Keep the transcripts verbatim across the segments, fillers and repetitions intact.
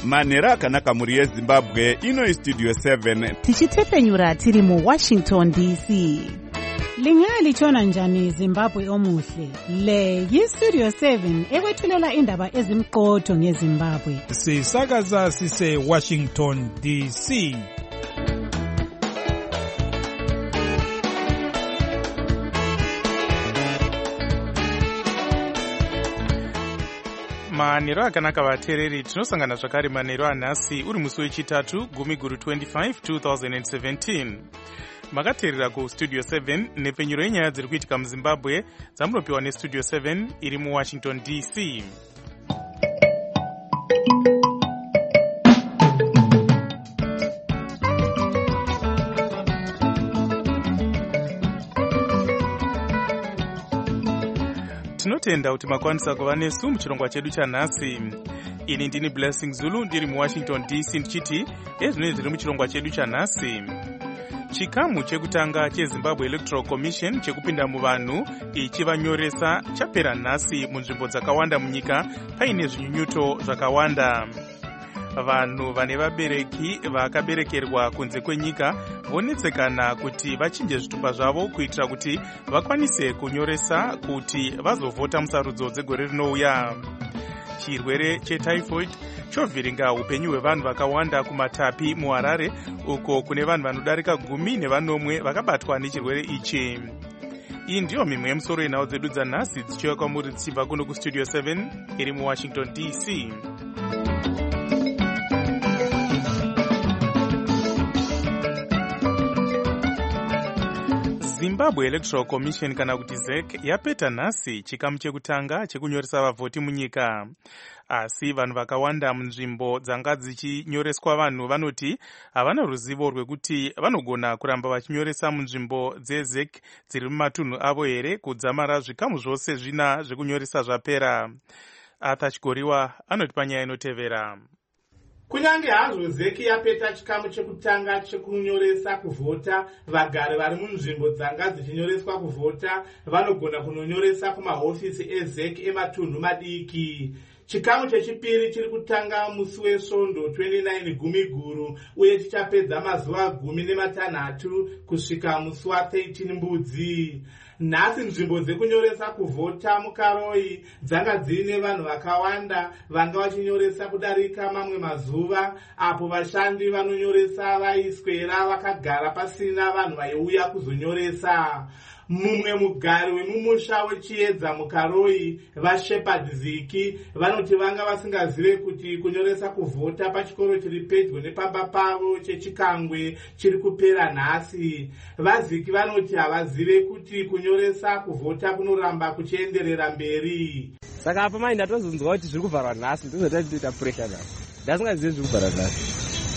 manhero akanaka mhuri yezimbabwe. Ino studio seven tichitepenyura tiri mu Washington D C. Lingalitshona njani Zimbabwe omuhle? Le yi-Studio seven ekwethulela indaba ezimqotho ngeZimbabwe. Sisakaza sise Washington D C. manhero akanaka vateereri, tinosangana zvakare manhero anhasi uri musi wechitatu gumi guru twenty-five two thousand seventeen. Makateerera kustudio seven nepenyuro yenyaya dziri kuitika muzimbabwe dzamunopiwa nestudio seven iri muwashington D C. Tinotenda kuti makwanisa kuva nesu muchirongwa chedu chanhasi. Ini ndini Blessing Zulu ndiri muwashington D C ndichiti ezvinenge zviri muchirongwa chedu chanhasi. Chikamu chekutanga cheZimbabwe Electoral Commission chekupinda muvanhu ichivanyoresa chapera nhasi munzvimbo dzakawanda munyika paine zvinyunyuto zvakawanda. Vanhu vane vabereki vakaberekerwa kunze kwenyika vonetsekana kuti vachinje zvitupa zvavo kuitira kuti vakwanise kunyoresa kuti vazovhota musarudzo dzegore rinouya. Chirwere chetyphoid chovhiringa upenyu hwevanhu vakawanda kumatapi muHarare, uko kune vanhu vanodarika gumi nevanomwe vakabatwa nechirwere ichi. Iyi ndiyo mimwe yemusoro yenhau dzedu dzanhasi dzichiuya kwamuri dzichibva kuno kustudio seven iri muwashington D C. Zimbabwe Electoral Commission kana kuti Z E C yapeta nhasi chikamu chekutanga chekunyoresa vavhoti munyika. Asi vanhu vakawanda munzvimbo dzanga dzichinyoreswa vanhu vanoti havana ruzivo rwekuti vanogona kuramba vachinyoresa munzvimbo dzeZ E C dziri mumatunhu avo here kudzamara zvikamu zvose zvina zvekunyoresa zvapera. Arthur Chigoriwa anoti panyaya inotevera. Kunyange hazvo Z E C yapeta chikamu chekutanga chekunyoresa kuvhota, vagari vari munzvimbo dzanga dzichinyoreswa kuvhota vanogona kunonyoresa kumahofisi eZ E C ematunhu madiki. Chikamu chechipiri chiri kutanga musi weSvondo twenty-nine gumi guru uye chichapedza mazuva gumi nematanhatu kusvika musi wathirteen mbudzi. Nhasi nzvimbo dzekunyoresa kuvhota muKaroi dzanga dzine vanhu vakawanda vanga vachinyoresa kudarika mamwe mazuva, apo vashandi vanonyoresa vaiswera vakagara pasina vanhu vaiuya kuzonyoresa. Mumwe mugari wemumusha wechiedza muKaroi, vaShepherd Ziki, vanoti vanga vasingazive kuti kunyoresa kuvhota pachikoro chiri pedyo nepamba pavo chechikangwe chiri kupera nhasi. VaZiki vanoti havazive kuti kunyoresa kuvhota kunoramba kuchienderera mberi. Saka apa mai ndatozonzwa kuti zviri kuvharwa nhasi, ndizoti ndinoita pressure nhasi. Ndasingazive zviri kuvharwa nhasi.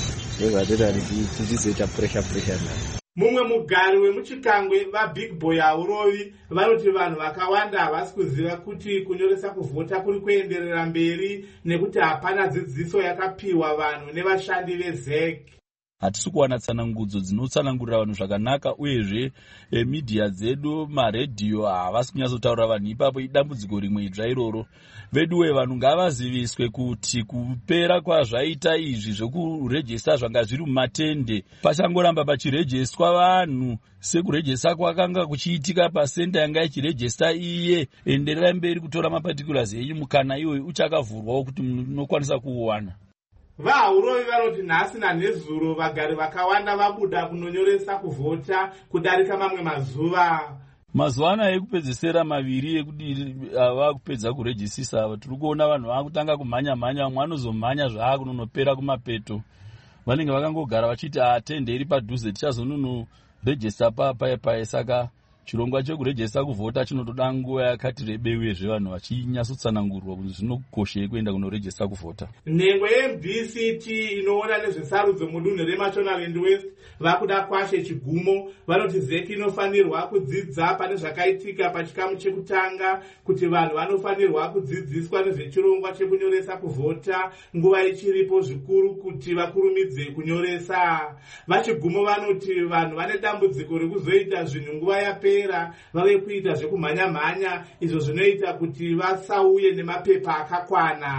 Ndizoti tichizoita pressure pressure nhasi. Mumwe mugari wemuchikangwe vaBig Boy Aurovi vanoti vanhu vakawanda havasi kuziva kuti kunyoresa kuvhota kuri kuenderera mberi nekuti hapana dzidziso yakapiwa vanhu nevashandi veZ E C. Hatisi kuwana tsanangudzo dzinotsanangurira vanhu zvakanaka, uyezve e, media dzedu maredhiyo havasi kunyatsotaurira vanhu ipapo. Idambudziko rimwe idzva iroro. Veduwe vanhu ngavaziviswe kuti kupera kwazvaita izvi zvekurejista zvanga zviri mumatende pachangoramba pachirejistwa vanhu sekurejista kwakanga kuchiitika pasenda yanga ichirejista iye. Endererai mberi kutora maparticulars enyu, mukana iwoyo uchakavhurwawo kuti munokwanisa kuuwana. VaAurovi vanoti nhasi nanhezuro vagari vakawanda vabuda kunonyoresa kuvhota kudarika mamwe mazuva. Mazuva ano ekupedzisira maviri ekuti ava kupedza kurejisisa ava, tiri kuona vanhu vakutanga kumhanya mhanya, vamwe vanozomhanya zvaakunonopera kumapeto. Vanenge vakangogara vachiti atende iri padhuze tichazononorejista papaye. Saka chirongwa chekurejista kuvhota chinotoda nguva yakati rebei, uyezve vanhu vachinyasotsanangurwa kuti zvinokoshei kuenda kunorejista kuvhota. Nhengo yeM D C T inoona nezvesarudzo mudunhu reMashonaland West vakuda kwashe chigumo. Vanoti Z E C inofanirwa kudzidza pane zvakaitika pachikamu chekutanga, kuti vanhu vanofanirwa kudzidziswa nezvechirongwa chekunyoresa kuvhota nguva ichiripo zvikuru kuti vakurumidze kunyoresa. Vachigumo vanoti vanhu vane dambudziko rekuzoita zvinhu nguva yapera vave kuita zvekumhanya mhanya, izvo zvinoita kuti vasauye nemapepa akakwana.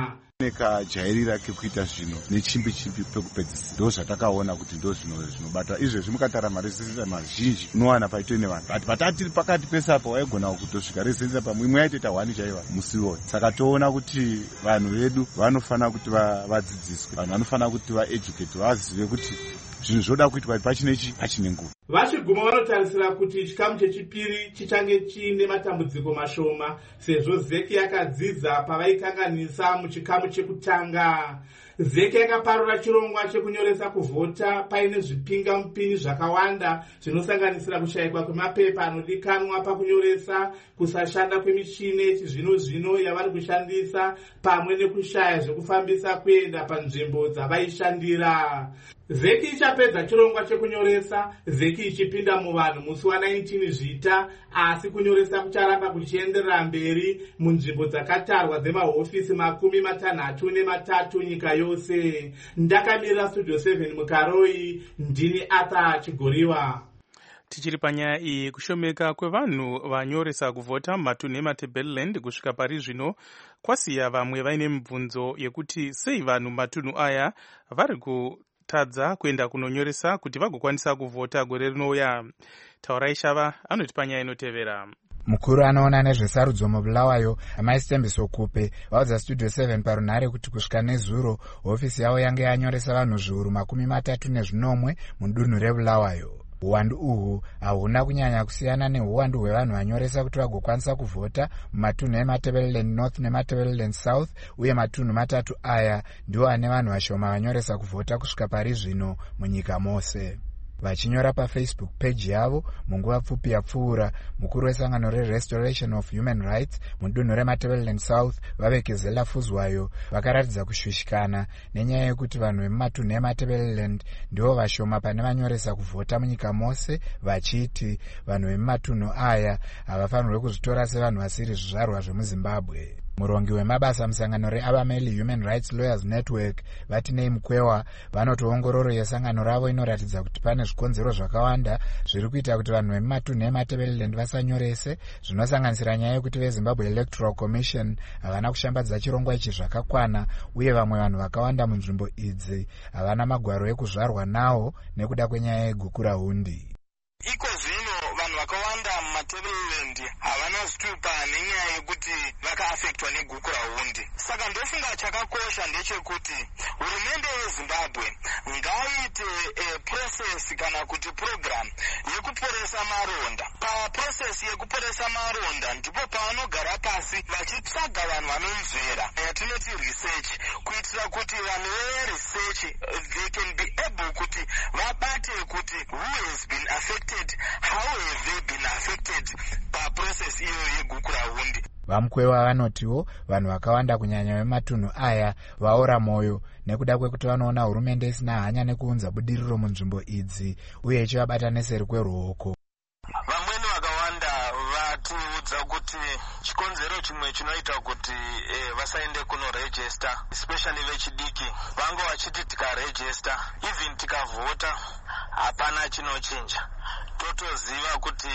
nekajairira kekuita zvino nechimbi chimbi pekupedzisira ndo zvatakaona kuti ndo zvino zvinobata izvezvi mukatara marezidensa mazhinji unowana paitwe nevanhu but patati pakati pesapo waigona kutosvika rezidensa pamwe imwe yaitoita hwani chaiva musi iwoyo saka toona kuti vanhu vedu vanofanira kuti vadzidziswe vanhu vanofanira kuti vaeducate vazive kuti zvinhu zvoda kuitwa pachinechi pachine nguva. Vachiguma vanotarisira kuti chikamu chechipiri chichange chiine matambudziko mashoma sezvo zeki yakadzidza pavaikanganisa muchikamu chekutanga. Zeki yakaparura chirongwa chekunyoresa kuvhota paine zvipingamupini zvakawanda zvinosanganisira kushayikwa kwemapepa anodikanwa pakunyoresa, kusashanda kwemichini yechizvino zvino yavari kushandisa pamwe nekushaya zvekufambisa kuenda panzvimbo dzavaishandira. Zeki ichapedza chirongwa chekunyoresa, zeki ichipinda muvanhu musi wa19 zvita, asi kunyoresa kucharamba kuchienderera mberi munzvimbo dzakatarwa dzemahofisi makumi matanhatu nematatu nyika yose. Ndakamirira Studio seven mukaroi, ndini Arthur Chigoriwa. Tichiri panyaya iyi, kushomeka kwevanhu vanyoresa kuvhota mumatunhu eMatabeleland kusvika pari zvino kwasiya vamwe vaine mibvunzo yekuti sei vanhu mumatunhu aya vari ku tadza kuenda kunonyoresa kuti vagokwanisa kuvhota gore rinouya. Taurai Shava anoti panyaya inotevera. Mukuru anoona nezvesarudzo mubulawayo amaistembiso kupe vaudza Studio seven parunhare kuti kusvika nezuro hofisi yavo yange yanyoresa vanhu zviuru makumi matatu nezvinomwe mudunhu rebulawayo. Uwandu uhu hahuna kunyanya kusiyana neuwandu hwevanhu vanyoresa kuti vagokwanisa kuvhota mumatunhu eMatabeleland North neMatabeleland South, uye matunhu matatu aya ndiwo ane vanhu vashoma vanyoresa kuvhota kusvika pari zvino munyika mose. Vachinyora paFacebook page yavo munguva pfupi yapfuura, mukuru wesangano reRestoration of Human Rights mudunhu reMatabeleland South Vavekezela Fuzwayo vakaratidza kushwishikana nenyaya yekuti vanhu vemumatunhu eMatabeleland ndivo vashoma pane vanyoresa kuvhota munyika mose, vachiti vanhu vemumatunhu aya havafanirwi kuzvitora sevanhu vasiri zvizvarwa zvemuZimbabwe. Murongi wemabasa musangano reAbameli Human Rights Lawyers Network Vatinei Mukwewa vanoti ongororo yesangano ravo inoratidza kuti pane zvikonzero zvakawanda zviri kuita kuti vanhu vemumatunhu eMatabeleland vasanyorese, zvinosanganisira nyaya yekuti veZimbabwe Electoral Commission havana kushambadza chirongwa ichi zvakakwana, uye vamwe vanhu vakawanda munzvimbo idzi havana magwaro ekuzvarwa nawo nekuda kwenyaya yegukura hundi. Iko zvino vanhu vakawanda muMatabeleland havana zvitupa nenyaya yekuti vakaafektwa negukura hundi. Saka ndofunga chakakosha ndechekuti hurumende yeZimbabwe ngaite e, process kana kuti program yekuporesa maronda. Paprocess yekuporesa maronda ndipo pavanogara pasi vachitsvaga vanhu vanomvera yatinoti research, kuitira kuti vanhu veresearch they can be able kuti vabate kuti who has been affected, how have they been affected paprocess iyo yegukura hundi. Vamukwewa vanotiwo vanhu vakawanda kunyanya vematunhu aya vaora moyo nekuda kwekuti vanoona hurumende isina hanya nekuunza budiriro munzvimbo idzi uye ichivabata neseri kweruoko. Vamweni vakawanda vatiudza kuti chikonzero chimwe chinoita kuti eh, vasaende kunoregister, especially vechidiki, vango vachiti tikaregister even tikavhota hapana chinochinja, totoziva kuti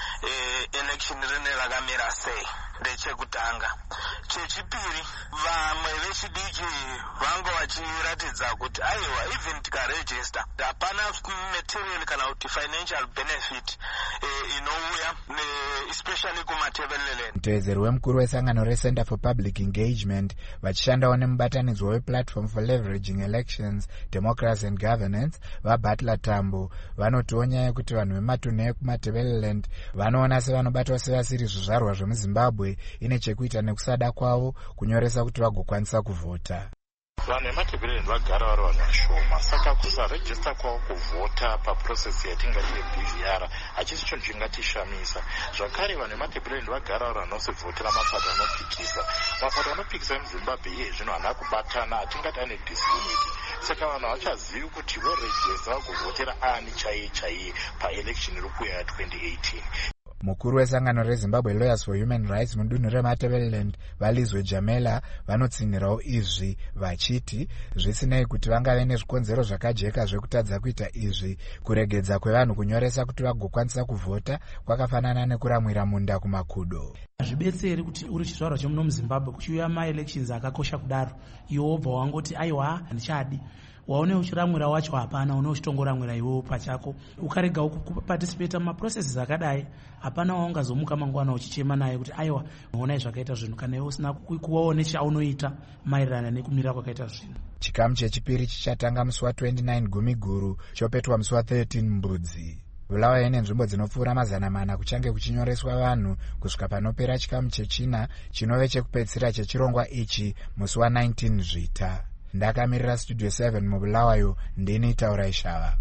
eh, election rine rakamira sei. Ndechekutanga. Chechipiri, vamwe vechidiki vango vachiratidza kuti aiwa even tikaregister hapana material kana kuti financial benefit eh, inouya especially kuMatabeleland. Mutevedzeri wemukuru wesangano reCenter for Public Engagement vachishandawo nemubatanidzwa wePlatform for Leveraging Elections, Democracy and Governance vaButler Tambo vanotiwo nyaya yekuti vanhu vematunhu ekuMatabeleland vanoona sevanobatwa sevasiri zvizvarwa zvemuZimbabwe ine chekuita nekusada kwavo kunyoresa kuti vagokwanisa kuvhota. Vanhu veMatabeleland vagara vari vanhu vashoma, saka kusarejista kwavo kuvhota paprocess yatingati yeB V R hachisi chinhu chingatishamisa. Zvakare vanhu veMatabeleland vagara vari vanosivhotera mapato anopikisa. Mapato anopikisa emuZimbabwe iye zvino haana kubatana, hatingati ane disunity. Saka vanhu havachazivi kuti vorejista vagovhotera ani chaiye chaiye paelection iri kuuya ya twenty eighteen. mukuru wesangano rezimbabwe lawyers for human rights mudunhu rematabeleland valizwe jamela vanotsinhirawo izvi vachiti zvisinei kuti vangave nezvikonzero zvakajeka zvekutadza kuita izvi, kuregedza kwevanhu kunyoresa kuti vagokwanisa kuvhota kwakafanana nekuramwira munda kumakudo. Hazvibetseri kuti uri chizvarwa chemuno muZimbabwe kuchiuya maelections akakosha kudaro iwe wobva wangoti aiwa handichadi, waone uchiramwira wacho hapana, une uchitongoramwira iwewo pachako ukarega kuparticipate mumaprocesses akadai, hapana waungazomuka mangwana uchichema naye kuti aiwa unoona zvakaita zvinhu kana iwe usina kuvawo nechaunoita maererano nekumira kwakaita zvinhu. Chikamu chechipiri chichatanga musi wa29 Gumiguru chopetwa musi wa13 Mbudzi. Bulawayo nenzvimbo dzinopfuura mazana mana kuchange kuchinyoreswa vanhu kusvika panopera chikamu chechina chinove chekupedzisira chechirongwa ichi musi wa19 Zvita. Ndakamirira Studio seven mubulawayo, ndini Taurai Shava.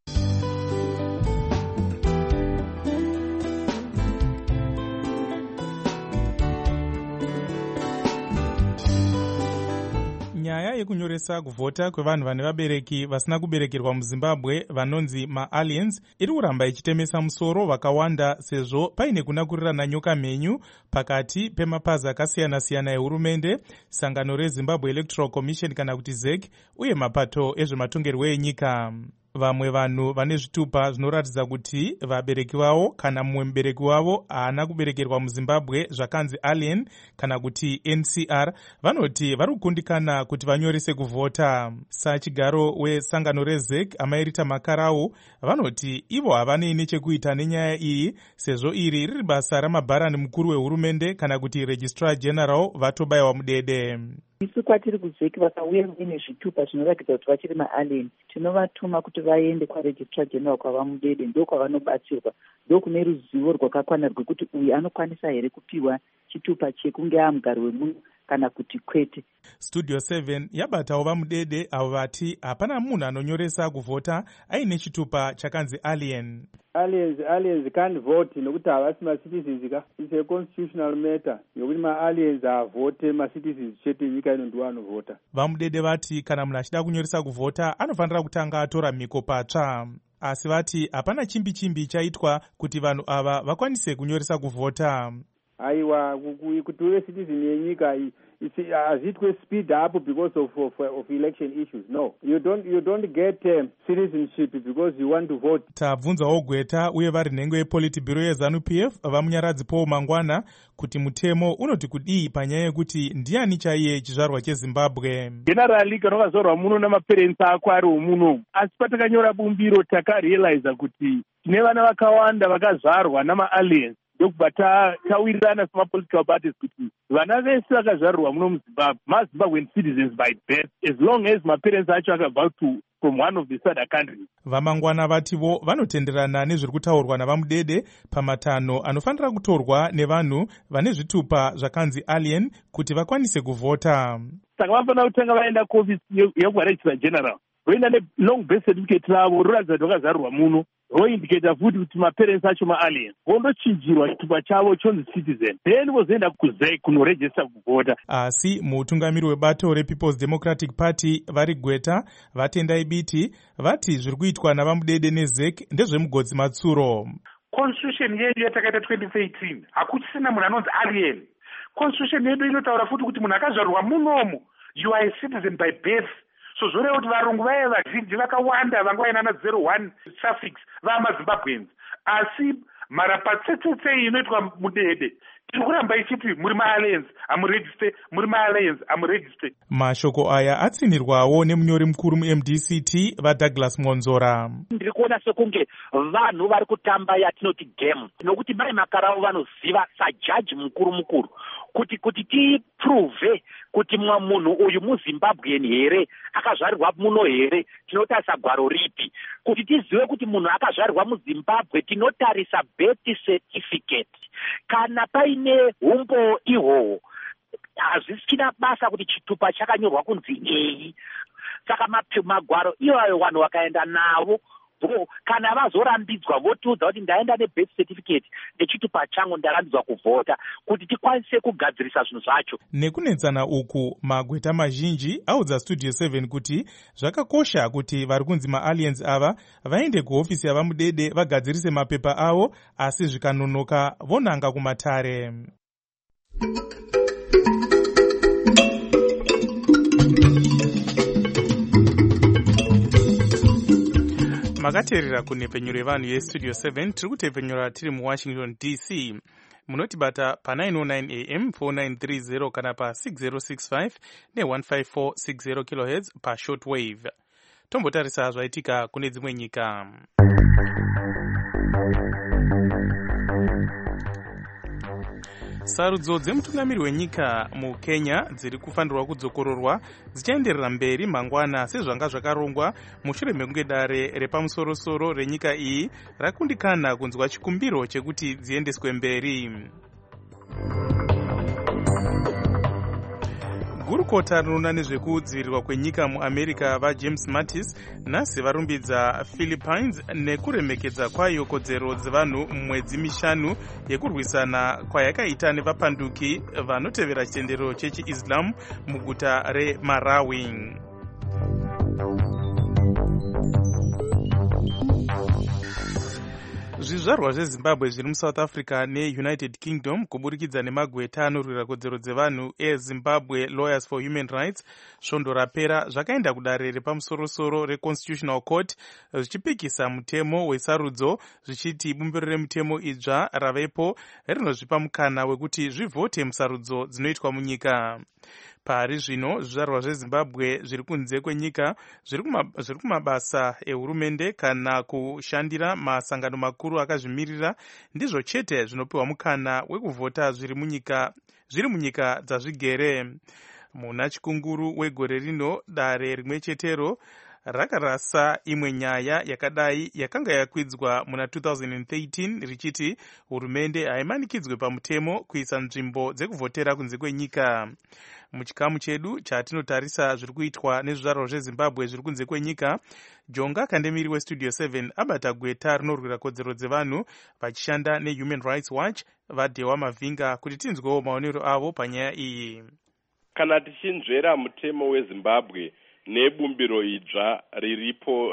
Nyaya yekunyoresa kuvhota kwevanhu vane vabereki vasina kuberekerwa muZimbabwe vanonzi ma-aliens iri kuramba ichitemesa musoro vakawanda, sezvo paine kunakurirana nyoka mhenyu pakati pemapazi akasiyana-siyana ehurumende, sangano reZimbabwe Electoral Commission kana kuti Z E C, uye mapato ezvematongerwo enyika. Vamwe vanhu vane zvitupa zvinoratidza kuti vabereki vavo kana mumwe mubereki wavo haana kuberekerwa muZimbabwe zvakanzi alien kana kuti N C R vanoti vari kukundikana kuti vanyorese kuvhota. Sachigaro wesangano reZ E C Amairita Makarau vanoti ivo havanei nechekuita nenyaya iyi, sezvo iri riri basa ramabharani mukuru wehurumende kana kuti Registrar General Vatobayiwa Mudede. Isu kwatiri kuZ E C vakauya vine zvitupa zvinoratidza kuti vachiri maalien, tinovatuma kuti vaende kwaRegistrar General kwavamudede, ndokwavanobatsirwa, ndokune ruzivo rwakakwana rwekuti uyu anokwanisa here kupiwa chitupa chekunge amugari wemunhu kana kuti kwete. Studio seven yabatawo vamudede avo vati hapana munhu anonyoresa kuvhota aine chitupa chakanzi alien. Aliens, aliens can't vote nokuti havasi ma-citizens ka. It's a constitutional matter yokuti ma-aliens havote, ma-citizens chete nyika ino ndiwo anovhota. Vamudede vati kana munhu achida kunyoresa kuvhota anofanira kutanga atora mhiko patsva, asi vati hapana chimbi chimbi chaitwa kuti vanhu ava vakwanise kunyoresa kuvhota. Aiwa, kuti uve citizen yenyika hazviitwe speed up because of, of, of election issues. No, you don't, you don't get um, citizenship because you want to vote. Tabvunzawo Gweta uye vari nhengo yePolitburo yeZANU P F vamunyaradzi Paul Mangwana kuti mutemo unoti kudii panyaya yekuti ndiani chaiye chizvarwa cheZimbabwe. Generally kana wakazvarwa muno namaparents ako ari womuno, asi patakanyora bumbiro takarealiza kuti tine vana vakawanda vakazvarwa nama-aliens, ndokubva tawirirana semapolitical parties kuti vana vese vakazvarirwa muno muZimbabwe maZimbabwean citizens by birth, as long as maparents acho akabva from one of the other countries. Vamangwana vativo vanotenderana nezviri kutaurwa navamudede pamatanho anofanira kutorwa nevanhu vane zvitupa zvakanzi alien kuti vakwanise kuvhota. Saka vanofanira kutanga vaenda kuofisi yekuRegistrar General, voenda nelong birth certificate ravo roratidza kuti vakazvarirwa muno, roindicata futi kuti maparents acho ma-alien, vondochinjirwa chitupa chavo chonzi citizen, then vozoenda kuZ E C kunoregista kuvhota. Asi mutungamiri webato rePeople's Democratic Party vari Gweta vatendai biti vati zviri kuitwa navamudede neZ E C ndezvemugodzi matsuro. Constitution yedu yatakaita twenty eighteen hakuchisina munhu anonzi alien. Constitution yedu inotaura futi kuti munhu akazvarwa munomu you are a citizen by birth. So zvoreva kuti varungu vaya vazhinji vakawanda vanga vaina na zero one suffix vamaZimbabweans, asi mara patsetsetse inoitwa mudede tiri kuramba ichiti muri ma-aliens amuregiste, muri ma-aliens amuregiste. Mashoko aya atsinirwawo nemunyori mukuru mu-M D C T vaDouglas Monzora. Ndiri kuona sekunge vanhu vari kutamba yatinoti game, nokuti mai Makarau vanoziva sajaji mukuru mukuru kuti kuti tiprove kuti mwa munhu uyu muZimbabwean here, akazvarirwa muno here, tinotarisa gwaro ripi. Kuti tizive kuti munhu akazvarirwa muZimbabwe tinotarisa birth certificate. Kana paine humbo ihwohwo hazvisina basa kuti chitupa chakanyorwa kunzi ei. Saka magwaro iwayo vanhu vakaenda navo bo kana vazorambidzwa votiudza kuti ndaenda nebirth certificate ndechitupa changu ndarambidzwa kuvhota kuti tikwanise kugadzirisa zvinhu zvacho. Nekunetsana uku magweta mazhinji audza Studio seven kuti zvakakosha kuti vari kunzi maaliens ava vaende kuhofisi yavamudede vagadzirise mapepa avo, asi zvikanonoka vonanga kumatare. Makateerera kunhepfenyuro yevanhu yestudio seven. Tiri kutepfenyura tiri muwashington D C. Munotibata pa nine oh nine A M four nine three zero kana pa six zero six five ne one five four six zero kilohertz pa shortwave. Tombotarisa zvaitika kune dzimwe nyika. Sarudzo dzemutungamiri wenyika muKenya dziri kufanirwa kudzokororwa dzichaenderera mberi mangwana sezvanga zvakarongwa mushure mekunge dare repamusorosoro renyika iyi rakundikana kunzwa chikumbiro chekuti dziendeswe mberi. Gurukota rinoona nezvekudzivirirwa kwenyika muAmerica vaJames Mattis nhasi varumbidza Philippines nekuremekedza kwayo kodzero dzevanhu mumwedzi mishanu yekurwisana kwayakaita nevapanduki vanotevera chitendero chechiIslam muguta reMarawi. Zvizvarwa zveZimbabwe zviri muSouth Africa neUnited Kingdom kuburikidza nemagweta anorwira kodzero dzevanhu eZimbabwe Lawyers for Human Rights svondo rapera zvakaenda kudare repamusorosoro reConstitutional Court zvichipikisa mutemo wesarudzo zvichiti bumbiro remutemo idzva ravepo rinozvipa mukana wekuti zvivhote musarudzo dzinoitwa munyika. Pari zvino zvizvarwa zveZimbabwe zviri kunze kwenyika zviri kumabasa ehurumende kana kushandira masangano makuru akazvimirira ndizvo chete zvinopiwa mukana wekuvhota zviri munyika zviri munyika dzazvigere. Muna chikunguru wegore rino dare rimwe chetero rakarasa imwe nyaya yakadai yakanga yakwidzwa muna two thousand thirteen richiti hurumende haimanikidzwe pamutemo kuisa nzvimbo dzekuvhotera kunze kwenyika. Muchikamu chedu chatinotarisa zviri kuitwa nezvizvarwa zveZimbabwe zviri kunze kwenyika, Jonga Kandemiri weStudio seven abata gweta rinorwira kodzero dzevanhu vachishanda neHuman Rights Watch vaDhewa Mavhinga kuti tinzwewo maonero avo panyaya iyi. Kana tichinzvera mutemo weZimbabwe nebumbiro idzva riripo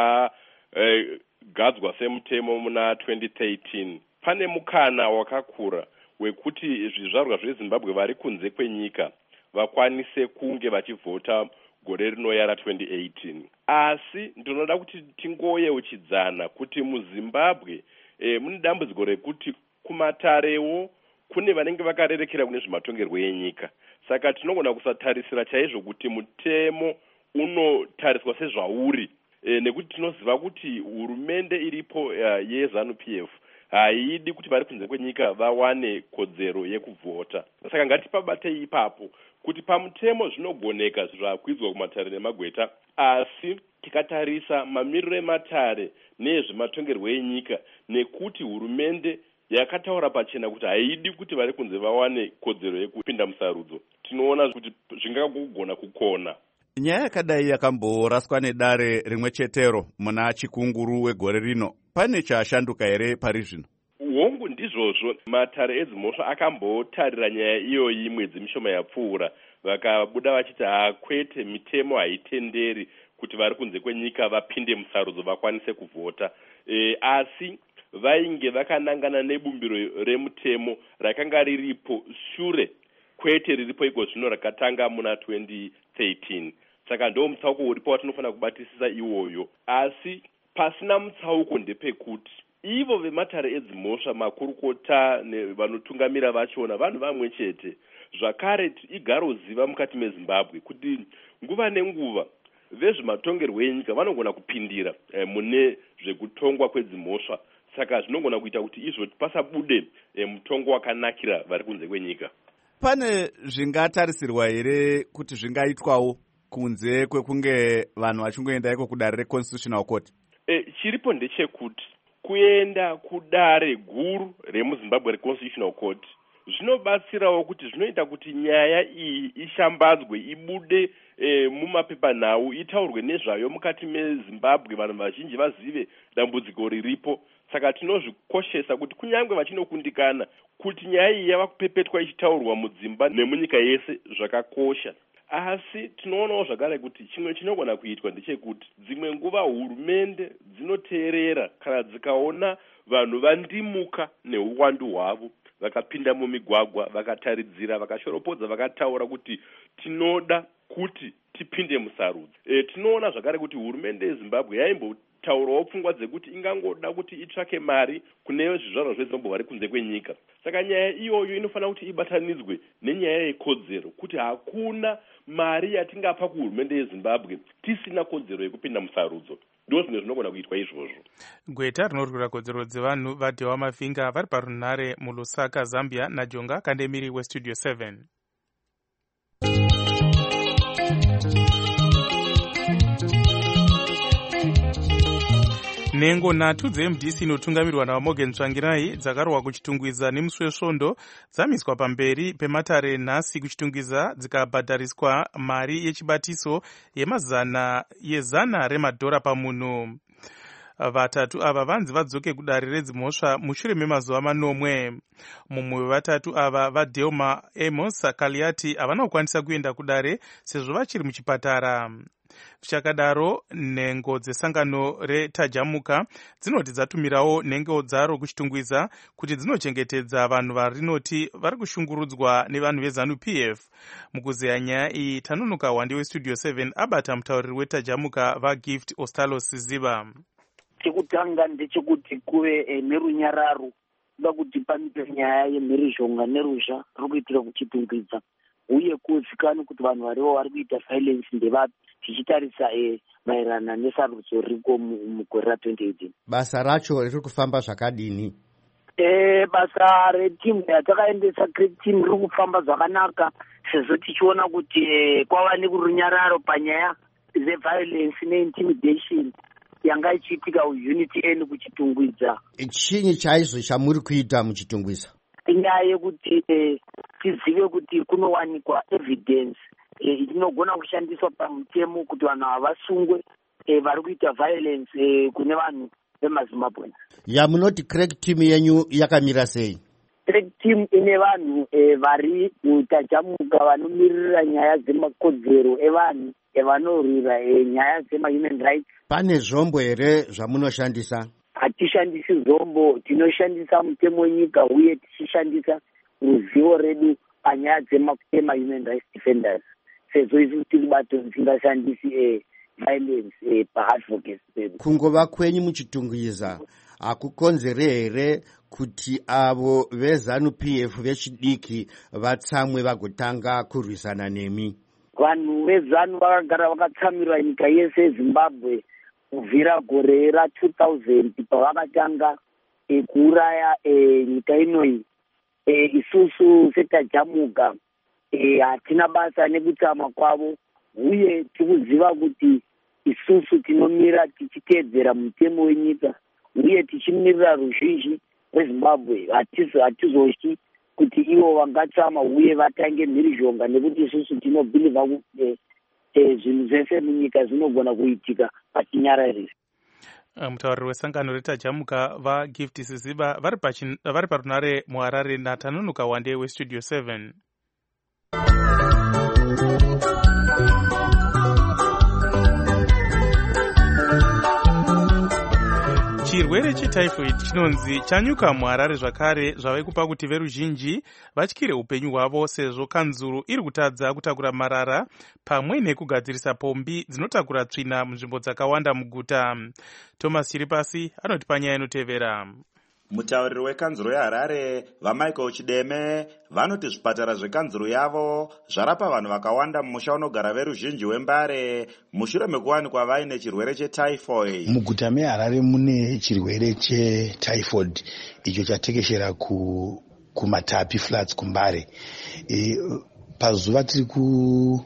rakagadzwa eh, semutemo muna twenty thirteen, pane mukana wakakura wekuti zvizvarwa zveZimbabwe vari kunze kwenyika vakwanise kunge vachivhota gore rinoya ra twenty eighteen. Asi ndinoda kuti tingoyeuchidzana kuti muZimbabwe e, mune dambudziko rekuti kumatarewo kune vanenge vakarerekera kune zvematongerwo enyika. Saka tinogona kusatarisira chaizvo kuti mutemo unotariswa sezvauri e, nekuti tinoziva kuti hurumende iripo uh, yeZANU P F haidi kuti vari kunze kwenyika vawane kodzero yekuvhota. Saka ngatipabate ipapo kuti pamutemo zvinogoneka zvakwidzwa kumatare nemagweta, asi tikatarisa mamiriro ematare nezvematongerwo enyika nekuti hurumende yakataura pachena kuti haidi kuti vari kunze vawane kodzero yekupinda musarudzo, tinoona kuti zvingagona kukona. Nyaya yakadai yakamboraswa nedare rimwe chetero muna chikunguru wegore rino. Pane chashanduka here pari zvino? Hongu ndizvozvo, matare edzimhosva akambotarira nyaya iyoyi mwedzi mishoma yapfuura, vakabuda vachiti hakwete mitemo haitenderi kuti vari kunze kwenyika vapinde musarudzo vakwanise kuvhota. E, asi vainge vakanangana nebumbiro remutemo rakanga riripo shure kwete riripo iko zvino rakatanga muna twenty thirteen. Saka ndo mutsauko uripo watinofanira kubatisisa iwoyo. Asi pasina mutsauko ndepekuti ivo vematare edzimhosva makurukota nevanotungamira vachona vanhu vamwe chete. Zvakare igaro ziva mukati meZimbabwe kuti nguva nenguva vezvematongerwo enyika vanogona kupindira e, mune zvekutongwa kwedzimhosva. Saka zvinogona kuita kuti izvo pasabude e, mutongo wakanakira vari kunze kwenyika. Pane zvingatarisirwa here kuti zvingaitwawo kunze kwekunge vanhu vachingoenda iko kudare reConstitutional Court? E, chiripo ndechekuti kuenda kudare guru remuZimbabwe reConstitutional Court zvinobatsirawo kuti zvinoita kuti nyaya iyi ishambadzwe, ibude e, mumapepanhau, itaurwe nezvayo mukati mezimbabwe, vanhu vazhinji vazive dambudziko riripo. Saka tinozvikoshesa kuti kunyange vachinokundikana kuti nyaya iyi yava kupepetwa ichitaurwa mudzimba nemunyika yese zvakakosha. Asi tinoonawo zvakare kuti chimwe chinogona kuitwa ndechekuti dzimwe nguva hurumende dzinoteerera kana dzikaona vanhu vandimuka neuwandu hwavo, vakapinda mumigwagwa, vakataridzira, vakashoropodza, vakataura kuti tinoda kuti tipinde musarudzo. E, tinoona zvakare kuti hurumende yeZimbabwe yaimbotaurawo pfungwa dzekuti ingangoda kuti itsvake mari kune zvizvarwa zveZimbabwe vari kunze kwenyika. Saka nyaya iyoyo inofanira kuti ibatanidzwe nenyaya yekodzero, kuti hakuna mari yatingapa kuhurumende yeZimbabwe tisina kodzero yekupinda musarudzo. Ndo zvimwe zvinogona kuitwa izvozvo. Gweta rinorwira kodzero dzevanhu vadhewa Mavinga vari parunhare muLusaka, Zambia, naJonga Kandemiri weStudio seven. Nhengo nhatu dze-M D C inotungamirwa naMorgan Tsvangirai dzakarwa kuchitungwiza nemusi wesvondo dzamiswa pamberi pematare nhasi kuchitungwiza dzikabhadhariswa mari yechibatiso yemazana yezana remadhora pamunhu. Vatatu ava vanzi vadzoke kudare redzimhosva mushure memazuva manomwe. Mumwe wevatatu ava vaDelma Amos Kaliati havana kukwanisa kuenda kudare sezvo vachiri muchipatara. Zvichakadaro, nhengo dzesangano retajamuka dzinoti dzatumirawo nhengo dzaro kuchitungwiza kuti dzinochengetedza vanhu varinoti vari kushungurudzwa nevanhu veZanu P F. Mukuzeya nyaya iyi, Tanunuka Wande weStudio seven abata mutauriri wetajamuka vaGift Ostalos Ziva. Chekutanga ndechekuti kuve nerunyararo, kuda kuti pamite nyaya yemhirizhonga nerusha rwekuitira kuchitungwiza, uye kuzikanwa kuti vanhu varivo vari kuita silence ndevapi, tichitarisa maererano nesarudzo riko mugore ra-twenty eighteen. Basa racho riri kufamba zvakadini? Eh, basa retimu yatakaendesa timu riri kufamba zvakanaka, sezvo tichiona kuti kwava nekurunyararo panyaya dzeviolence neintimidation yanga ichiitika Unity N kuchitungwiza. Chinyi chaizvo chamuri kuita muchitungwiza? Inyaya yekuti eh, tizive kuti kunowanikwa evidence inogona kushandiswa pamutemo kuti vanhu havasungwe vari kuita violence kune vanhu vemaZimbabwe. Ya munoti crack team yenyu yakamira sei? Crack team ine vanhu vari mutajamuka vanomirira nyaya dzemakodzero evanhu evanorwira nyaya dzema-human rights. Pane zvombo here zvamunoshandisa? Hatishandisi zvombo, tinoshandisa mutemo wenyika uye tichishandisa ruzivo redu panyaya dzema-human rights defenders. Sezvo isi tiri bato tisingashandisi violence paadvocacy. Kungova kwenyu muchitungwiza hakukonzere here kuti avo veZanu P F vechidiki vatsamwe vagotanga kurwisana nemi? Vanhu veZanu vakagara vakatsamirwa nyika yese yeZimbabwe kubvira gore ra-two thousand pavakatanga kuuraya nyika inoyi. Isusu setajamuka hatina basa nekutama kwavo, uye tikuziva kuti isusu tinomira tichiteedzera mutemo wenyika uye tichimirira ruzhinji rweZimbabwe. Hatizotyi kuti ivo vangatsama uye vatange mhirizhonga, nekuti isusu tinobhiliva kuti zvinhu zvese munyika zvinogona kuitika pachinyararira. Mutauriri wesangano retajamuka vaGift Ziva vari parunare muHarare naTanunuka Wande weStudio seven. Chirwere chetyphoid chinonzi chanyuka muHarare zvakare, zvave kupa kuti veruzhinji vatyire upenyu hwavo sezvo kanzuru iri kutadza kutakura marara pamwe nekugadzirisa pombi dzinotakura tsvina munzvimbo dzakawanda muguta. Thomas Chiripasi anoti panyaya inotevera. Mutauriri wekanzuro yeHarare vaMichael Chideme vanoti zvipatara zvekanzuro yavo zvarapa vanhu vakawanda mumusha unogara veruzhinji wembare mushure mekuwanikwa vaine chirwere chetyphoid. Muguta meHarare mune chirwere chetyphoid icho chatekeshera kumatapi flats kumbare. E, pazuva tiri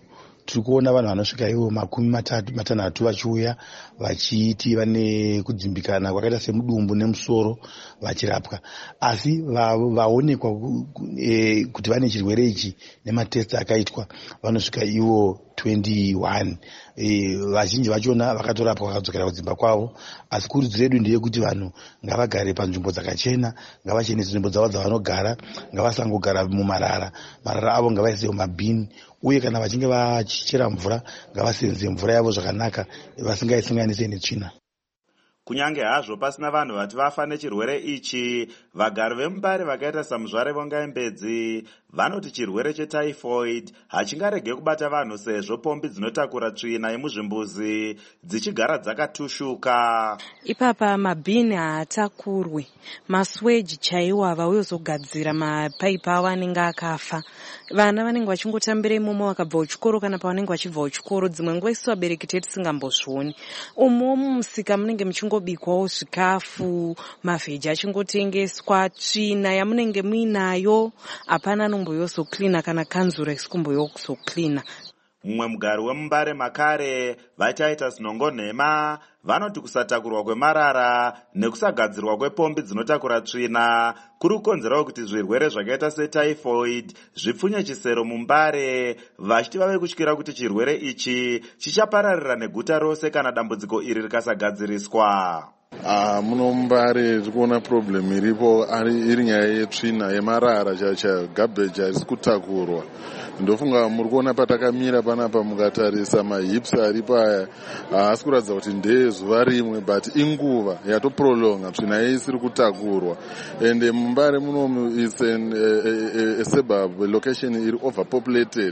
tiri kuona vanhu vanosvika ivo makumi matatu matanhatu vachiuya vachiti vane kudzimbikana kwakaita semudumbu nemusoro vachirapwa, asi vaonekwa e, kuti vane chirwere ichi nematest akaitwa vanosvika ivo twenty-one. E, vazhinji vachona vakatorapwa vakadzokera kudzimba kwavo, asi kurudziro yedu ndeyekuti vanhu ngavagare panzvimbo dzakachena, ngavachenese nzvimbo dzavo dzavanogara, ngavasangogara mumarara, marara avo ngavaisewo mabhini, uye kana vachinge vachichera mvura ngavasenze mvura yavo zvakanaka vasingaisanganise netsvina. Kunyange hazvo pasina vanhu vati vafa nechirwere ichi, vagari veMbare vakaita saMuzvare Vongaembedzi vanoti chirwere chetyphoid hachingarege kubata vanhu sezvo pombi dzinotakura tsvina yemuzvimbuzi dzichigara dzakatushuka. Ipapa mabhini haatakurwi, masweji chaiwo havauye kuzogadzira mapaipi avo anenge akafa. Vana vanenge vachingotambira imomo vakabva kuchikoro, kana pavanenge vachibva kuchikoro dzimwe nguva isu vabereki tedu tisingambozvioni. Umo mumusika munenge muchingobikwawo zvikafu, mavheji achingotengeswa, tsvina yamunenge muinayo hapana anomboyozoklina kana kanzura isikumboyokuzoklina. Mumwe mugari weMbare Makare vachaita sinongo nhema vanoti kusatakurwa kwemarara nekusagadzirwa kwepombi dzinotakura tsvina kuri kukonzerawo kuti zvirwere zvakaita setyphoid zvipfunye chisero muMbare, vachiti vave kutyira kuti chirwere ichi chichapararira neguta rose kana dambudziko iri rikasagadziriswa. Ah, muno Mbare tikuona problem iripo iri nyaya yetsvina yemarara chacha garbage arisi kutakurwa. Ndofunga muri kuona patakamira panapa mukatarisa mahips ari paya haasi kuratidza kuti ndezuva rimwe, but inguva yatoprolonga tsvina isiri kutakurwa. Ende muMbare muno is an a, a, a suburb location iri overpopulated,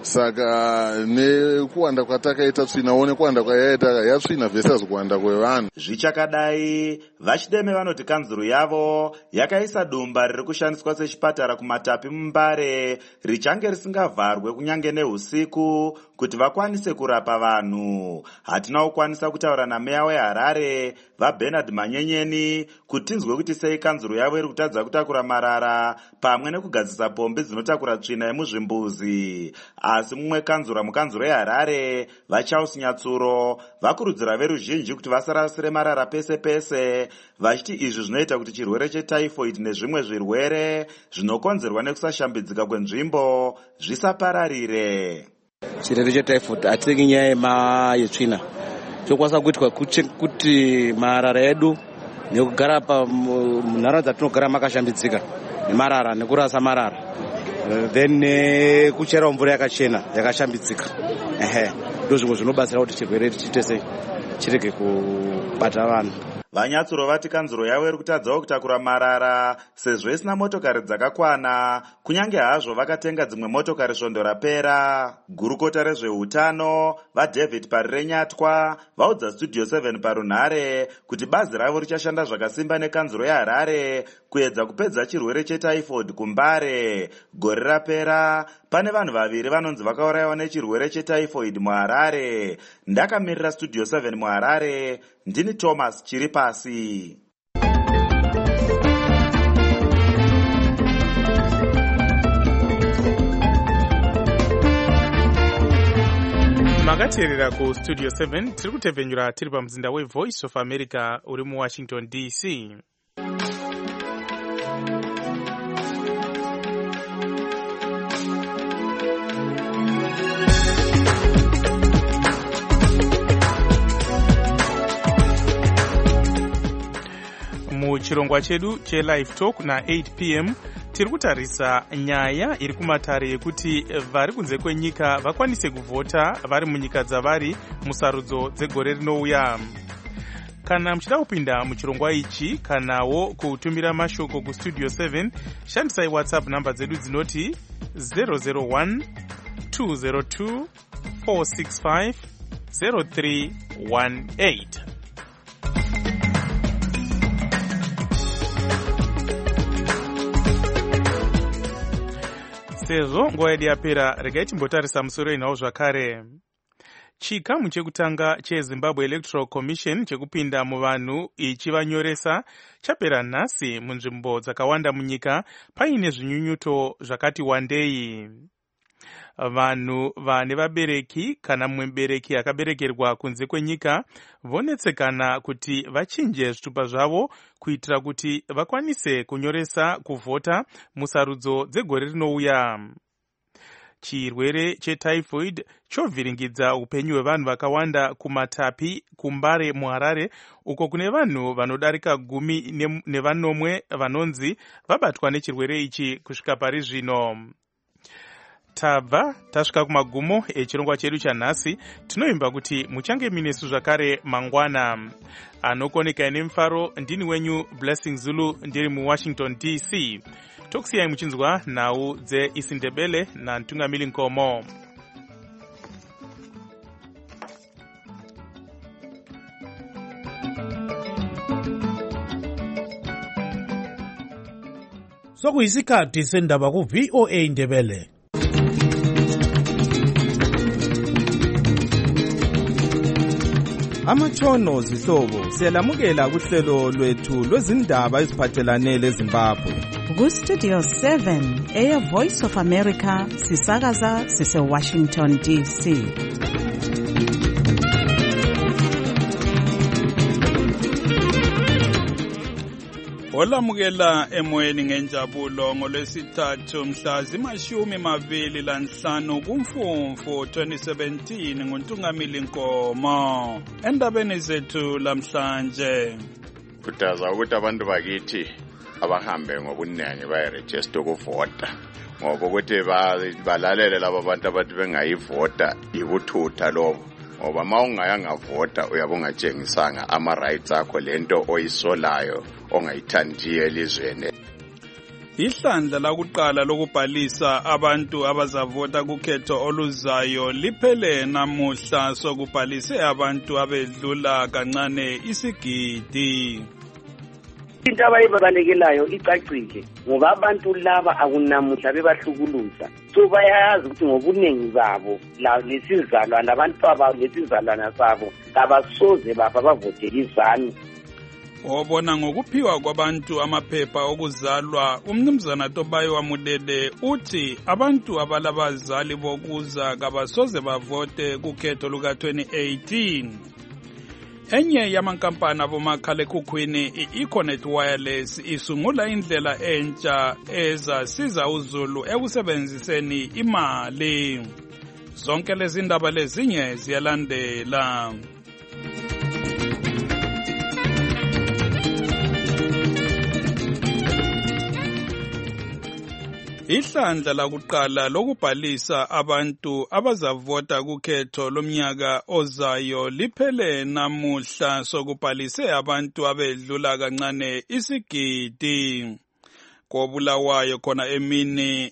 saka nekuwanda kwatakaita tsvina one kuwanda kwayaita yatsvina versus kuwanda kwevanhu. Zvichakadai Vachideme vanoti kanzuru yavo yakaisa dumba riri kushandiswa sechipatara kuMatapi muMbare richange risingavharwe kunyange neusiku kuti vakwanise kurapa vanhu. Hatina kukwanisa kutaura nameya weHarare vaBernard Manyenyeni kuti tinzwe kuti sei kanzuru yavo iri kutadza kutakura marara pamwe nekugadzisa pombi dzinotakura tsvina yemuzvimbuzi. Asi mumwe kanzura mukanzuro yeHarare vaCharles Nyatsuro vakurudzira veruzhinji kuti vasarasire marara pese pese, vachiti izvi zvinoita kuti chirwere chetyphoid nezvimwe zvirwere zvinokonzerwa nekusashambidzika kwenzvimbo zvisapararire. Chirwere chetyphoid hatitengi nyaya yetsvina. Chokwanisa kuitwa kuti marara edu nekugara munharaunda dzatinogara makashambidzika nemarara nekurasa marara, then kuchera mvura yakachena yakashambidzika. Ehe, ndozvimwe zvinobatsira kuti chirwere chitese chirege kubata vanhu. Vanyatsuro vati kanzuro yavo iri kutadzawo kutakura marara sezvo isina motokari dzakakwana, kunyange hazvo vakatenga dzimwe motokari svondo rapera. Gurukota rezveutano vaDavid Parirenyatwa vaudza Studio seven parunhare kuti bazi ravo richashanda zvakasimba nekanzuro yeHarare kuedza kupedza chirwere chetyphoid kuMbare. Gore rapera pane vanhu vaviri vanonzi vakaurayiwa nechirwere chetyphoid muHarare. Ndakamirira Studio seven muHarare, ndini Thomas Chiripasi. makateerera ku Studio seven tiri kutevhenyura tiri pamuzinda weVoice of America uri muWashington D C. Muchirongwa chedu cheLive Talk na eight p m tiri kutarisa nyaya iri kumatare yekuti vari kunze kwenyika vakwanise kuvhota vari munyika dzavari musarudzo dzegore rinouya. Kana muchida kupinda muchirongwa ichi kanawo kutumira mashoko kuStudio seven, shandisai WhatsApp namba dzedu dzinoti zero zero one two zero two four six five zero three one eight. Sezvo nguva yedu yapera, regai timbotarisa musoro inawo zvakare. Chikamu chekutanga cheZimbabwe Electoral Commission chekupinda muvanhu ichivanyoresa chapera nhasi munzvimbo dzakawanda munyika paine zvinyunyuto zvakati wandei. vanhu vane vabereki kana mumwe mubereki akaberekerwa kunze kwenyika vonetsekana kuti vachinje zvitupa zvavo kuitira kuti vakwanise kunyoresa kuvhota musarudzo dzegore rinouya. Chirwere chetyphoid chovhiringidza upenyu hwevanhu vakawanda kuMatapi, kuMbare, muHarare, uko kune vanhu vanodarika gumi nevanomwe vanonzi vabatwa nechirwere ichi kusvika pari zvino. Tabva tasvika kumagumo echirongwa chedu chanhasi. Tinoimba kuti muchange minesu zvakare mangwana. Anokoneka nemufaro ndini wenyu Blessing Zulu ndiri muWashington D C. Tokusiyai muchinzwa nhau dzeIsindebele naNtungamili Nkomo. Sokuyisikhathi sendaba ku V O A Ndebele. Amatshono zihlobo siyalamukela kuhlelo lwethu lwezindaba eziphathelane leZimbabwe. Ku Studio seven eya Voice of America sisakaza sise Washington D C. Olamukela emoyeni ngenjabulo ngolwesithathu mhla zimashumi mabili lanhlanu kuMfumfu twenty seventeen nguNtungamili Nkomo. Endabeni zethu lamhlanje kuthaza ukuthi abantu bakithi abahambe ngobuningi bayiregister ukuvota ngoba ukuthi balalele labo bantu abathi bengayivota ibuthutha lobo ngoba ma ungayanga vota uyabe ungatshengisanga ama rights akho lento oyisolayo ongayithandiye elizweni. Ihlandla lakuqala lokubhalisa abantu abazavota kukhetho oluzayo liphele namuhla sokubhalise abantu abedlula kancane isigidi. Into abayibalekelayo icacile ngoba abantu laba akunamuhla bebahlukuluza so bayazi ukuthi ngobuningi babo la lesizalwana abantu ababo lesizalwana sabo abasoze bapha bavotela izanu. Obona ngokuphiwa kwabantu amaphepha okuzalwa umnumzana Tobayo Wamudede uthi abantu abalabazali bokuza kabasoze bavote kukhetho luka twenty eighteen. Enye yamankampani abomakhalekhukhwini i-Econet Wireless isungula indlela entsha ezasiza uZulu ekusebenziseni imali. Zonke lezi ndaba lezinye ziyalandela. Ihlandla lakuqala lokubhalisa abantu abazavota kukhetho lomnyaka ozayo liphele namuhla sokubhalise abantu abedlula kancane isigidi. Kobulawayo khona emini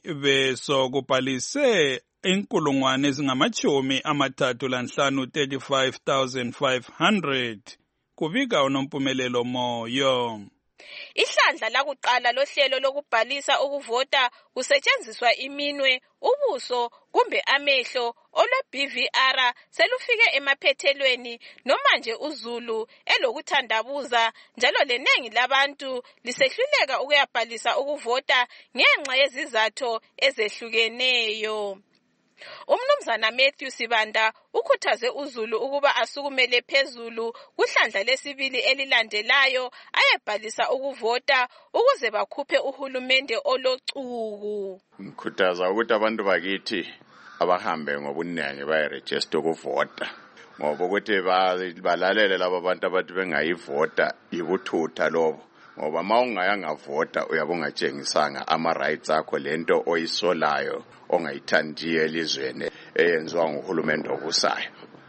besokubhalise inkulungwane ezingamachumi amathathu lanhlanu thirty-five thousand five hundred. Kubika uNompumelelo Moyo. Ihlandla lakuqala lohlelo lokubhalisa ukuvota kusetshenziswa iminwe, ubuso kumbe amehlo olwe-B V R selufike emaphethelweni noma nje uZulu elokuthandabuza njalo lenengi labantu lisehluleka ukuyabhalisa ukuvota ngenxa yezizathu ezehlukeneyo. Umnumzana Matthew Sibanda ukhuthaze uZulu ukuba asukumele phezulu kuhlandla lesibili elilandelayo ayebhalisa ukuvota ukuze bakhuphe uhulumende olochuku. Ngikhuthaza ukuthi abantu bakithi abahambe ngobuningi bayiregister ukuvota ngoba ukuthi balalele labo bantu abathi bengayivota ibuthutha lobo ngoba ma ungayanga vota uyabe ungatshengisanga ama rights akho lento oyisolayo ongayithandiye elizweni eyenziwa nguhulumende obusayo.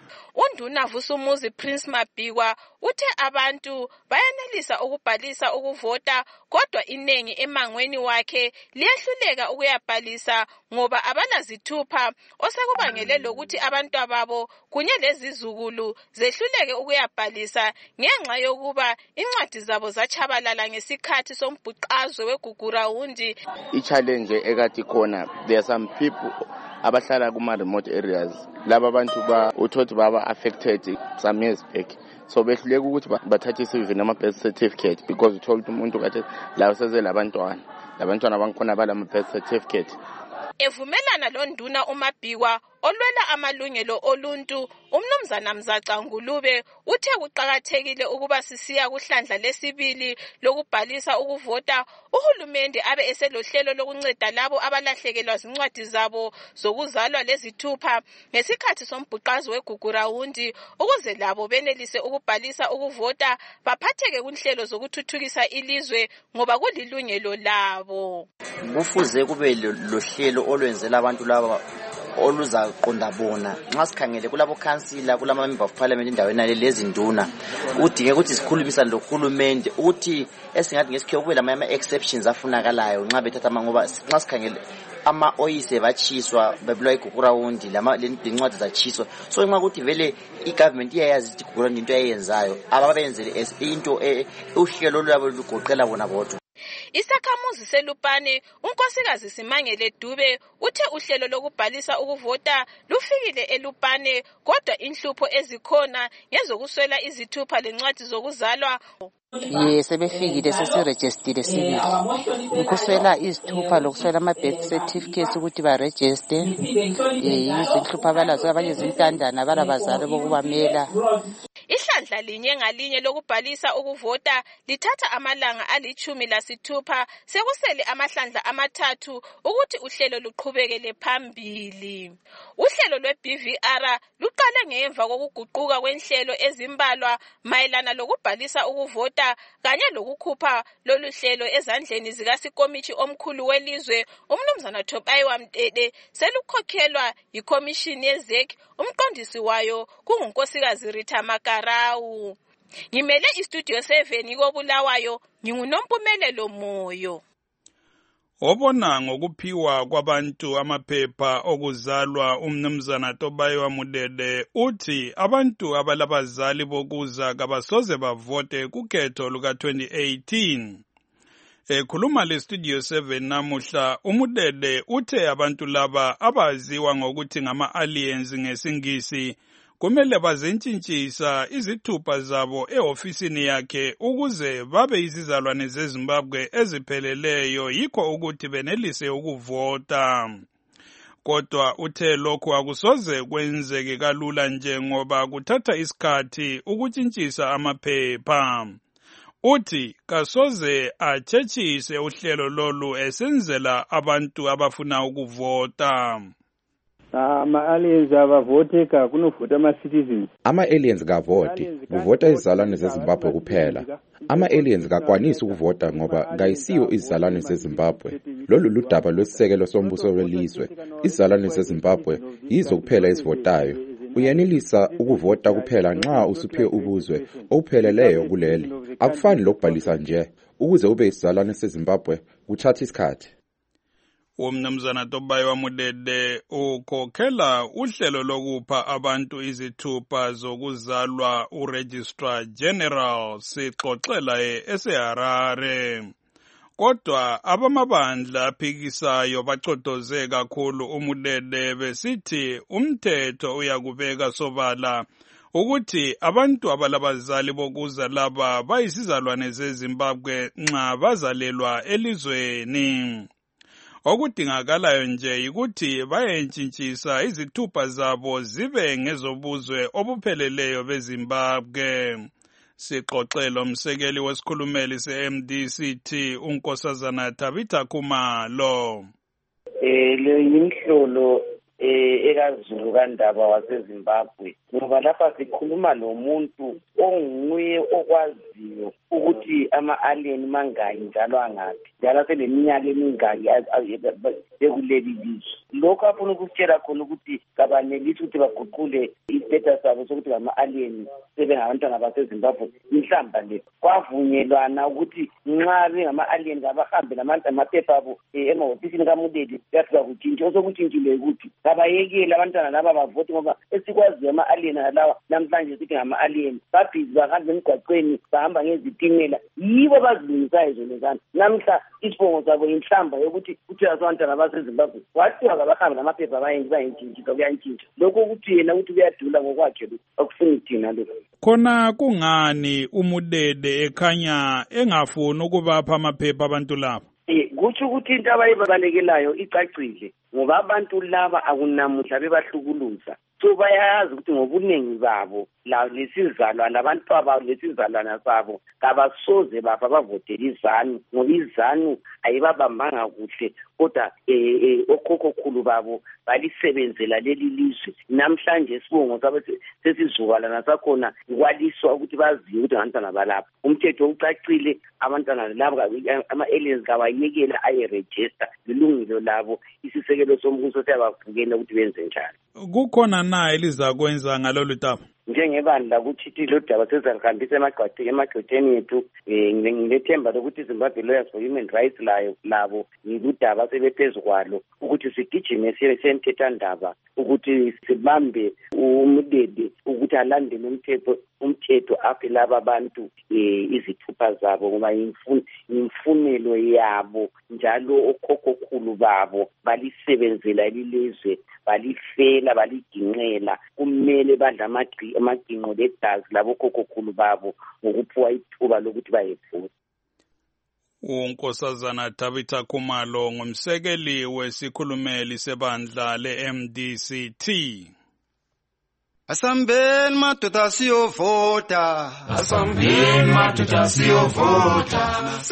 Unduna Vusumuzi Prince Mabhikwa uthe abantu bayanelisa ukubhalisa ukuvota kodwa inengi emangweni wakhe liyehluleka ukuyabhalisa ngoba abanazithupha osekubangele lokuthi abantu ababo kunye lezizukulu zehluleke ukuyabhalisa ngenxa yokuba incwadi zabo zachabalala ngesikhathi sombhuqazwe weGugurawundi. I-challenge ekati khona, there are some people abahlala kuma remote areas laba bantu ba uthothi baba affected some years back, so behluleka ukuthi bathathe isivini ama birth certificate because uthola umuntu kathi la useze labantwana labantwana bangikhona bala ama birth certificate Evumelana londuna uMabhikwa olwela amalungelo oluntu, umnumzana Mzaca Ngulube uthe kuqakathekile ukuba sisiya kuhlandla lesibili lokubhalisa ukuvota uhulumende abe eselohlelo lokunceda labo abalahlekelwa zincwadi zabo zokuzalwa lezithupha ngesikhathi sombhuqazo weGugurawundi ukuze labo benelise ukubhalisa ukuvota baphatheke kunhlelo zokuthuthukisa ilizwe ngoba kulilungelo labo. Kufuze kube lohlelo olwenzela abantu laba oluzaqonda bona. Nxa sikhangele kulabo councilor kulama member of parliament endaweni lezi nduna udinge ukuthi sikhulumisane lohulumende ukuthi esingathi ngesikhe kube lama exceptions afunakalayo nxa bethatha ngoba nxa sikhangele ama oyise bachiswa bebulwa iGugurawundi lama lencwadi zachiswa so nxa ukuthi vele igovernment iyayazi ukuthi iGugurawundi into eyenzayo ababenzele into uhlelo lwabo lugoqela bona bodwa. Isakhamuzi seLupane unkosikazi Simangele Dube uthe uhlelo lokubhalisa ukuvota lufikile eLupane kodwa inhlupho ezikhona ngezokuswela izithupha lencwadi zokuzalwa. Yes, sebefikile sesiregister sibili. Ukuswela izithupha lokuswela ama birth certificates ukuthi ba register. Eh izinhlupho abalazo abanye zintandana abalabazali bokubamela. Ihlandla linye ngalinye lokubhalisa ukuvota lithatha amalanga alichumi lasithupha sekusele amahlandla amathathu ukuthi uhlelo luqhubekele phambili. Uhlelo lwe-B V R luqale ngemva kokuguquka kwenhlelo ezimbalwa mayelana lokubhalisa ukuvota kanye lokukhupha lolu hlelo ezandleni zikasikomithi omkhulu welizwe umnumzana Topayiwa Mtete selukhokhelwa yikhomishini yeZEC umqondisi wayo kungunkosikazi Rita Makarawu. Ngimele istudio seven koBulawayo nginguNompumelelo Moyo. Obona ngokuphiwa kwabantu amaphepha okuzalwa umnumzana Topayiwa Mudede uthi abantu abalabazali bokuza kabasoze bavote kukhetho luka twenty eighteen. Ekhuluma le studio seven namuhla uMudede uthe abantu laba abaziwa ngokuthi ngama aliens ngesingisi kumele bazentshintshisa izithupha zabo ehofisini yakhe ukuze babe izizalwane zeZimbabwe ezipheleleyo yikho ukuthi benelise ukuvota. Kodwa uthe lokhu akusoze kwenzeke kalula nje ngoba kuthatha isikhathi ukutshintshisa amaphepha. Uthi kasoze atshechise uhlelo lolu esenzela abantu abafuna ukuvota. Ama-aliens abavote ka kunovota ama-citizens. Ama-aliens kavoti, kuvota izizalwane zeZimbabwe kuphela. Ama-aliens kakwanisi ukuvota ngoba kayisiyo izizalwane zeZimbabwe. Lolu ludaba lwesisekelo sombuso welizwe. Izizalwane zeZimbabwe yizo kuphela ezivotayo. Uyenelisa ukuvota kuphela nxa usuphiwe ubuzwe opheleleyo kuleli. Akufani lokubhalisa nje. Ukuze ube isizalwane seZimbabwe kuthatha isikhathi. Umnumzana Topayiwa Mudede ukhokhela uhlelo lokupha abantu izithupha zokuzalwa uRegistrar General sixoxela eseHarare. Kodwa abamabandla aphikisayo bacodoze kakhulu uMudede besithi umthetho uyakubeka sobala ukuthi abantu abalabazali bokuza laba bayisizalwane zeZimbabwe nxa bazalelwa elizweni. Okudingakalayo nje yikuthi bayentshintshisa izithupha zabo zibe ngezobuzwe obupheleleyo beZimbabwe. Sixoxelo umsekeli wesikhulumeli se-M D C T unkosazana Tabitha Khumalo. Eh le yinhlolo eh ekazulu kaNdaba waseZimbabwe ngoba lapha sikhuluma nomuntu onguye okwaziyo ukuthi ama-alien mangaki njalo angaphi njalo seleminyaka emingaki ekuleli lizwe. Lokho afuna ukutshela khona ukuthi kabanelisi ukuthi baguqule i-status sabo sokuthi ngama-alien sebengabantwana baseZimbabwe. Mhlamba le kwavunyelwana ukuthi nxa bengama-alien abahambe namaphepha abo emahofisini kaMudede kuyafika kutshintsha. Osokutshintshile ukuthi kabayekele abantwana laba bavote ngoba esikwaziyo ama-alien alawa namhlanje sithi ngama-alien babhizi bahambe emgwaqweni bahamba ngezitimela yibo bazilungisayo zonezana. Namhla isibongo sabo yinhlamba yokuthi kuthiwa abantwana baseZimbabwe wathiwa kabahambe namaphepha bayentshintshisa kuyantshintsha. Lokho ukuthi yena ukuthi kuyadula ngokwakhe lokhu akufuni thina lokho. Khona kungani uMudede ekhanya engafuni ukubapha amaphepha abantu laba? Eh kutsho ukuthi into abayibalekelayo icacile ngoba abantu laba akunamuhla bebahlukuluza so bayazi ukuthi ngobuningi babo la lesizalwana abantu ababo lesizalwana sabo kabasoze bapha bavotela izanu ngoba izanu ayibabambanga kuhle kodwa eh okhokho khulu babo balisebenzela leli lizwe namhlanje sibongo sabe sesizukalana sakhona kwaliswa ukuthi baziwe ukuthi abantwana balapha umthetho ucacile abantwana labo ama-aliens kabayekela aye-register lilungilo labo isisekelo sombuso siyabavukela ukuthi benze njani. Kukhona na elizakwenza ngalolu daba? Njengebandla kuthi lo daba sezalihambisa emagqwetheni yethu ngilethemba lokuthi Zimbabwe Lawyers for Human Rights layo labo ngiludaba sebephezu kwalo ukuthi sigijime sentethindaba ukuthi sibambe umdede ukuthi alandele umthetho umthetho aphe laba abantu izithupha zabo ngoba imfunelo yabo njalo okhokho khulu babo balisebenzela lilizwe balifela baliginqela kumele badla amagqi amaginqo legazi labo okhokho khulu babo ngokuphiwa ithuba lokuthi bayevota. uNkosazana Tabitha Khumalo ngumsekeli wesikhulumeli sebandla le-M D C T. Asambeni madoda siyovota, asambeni madoda siyovota,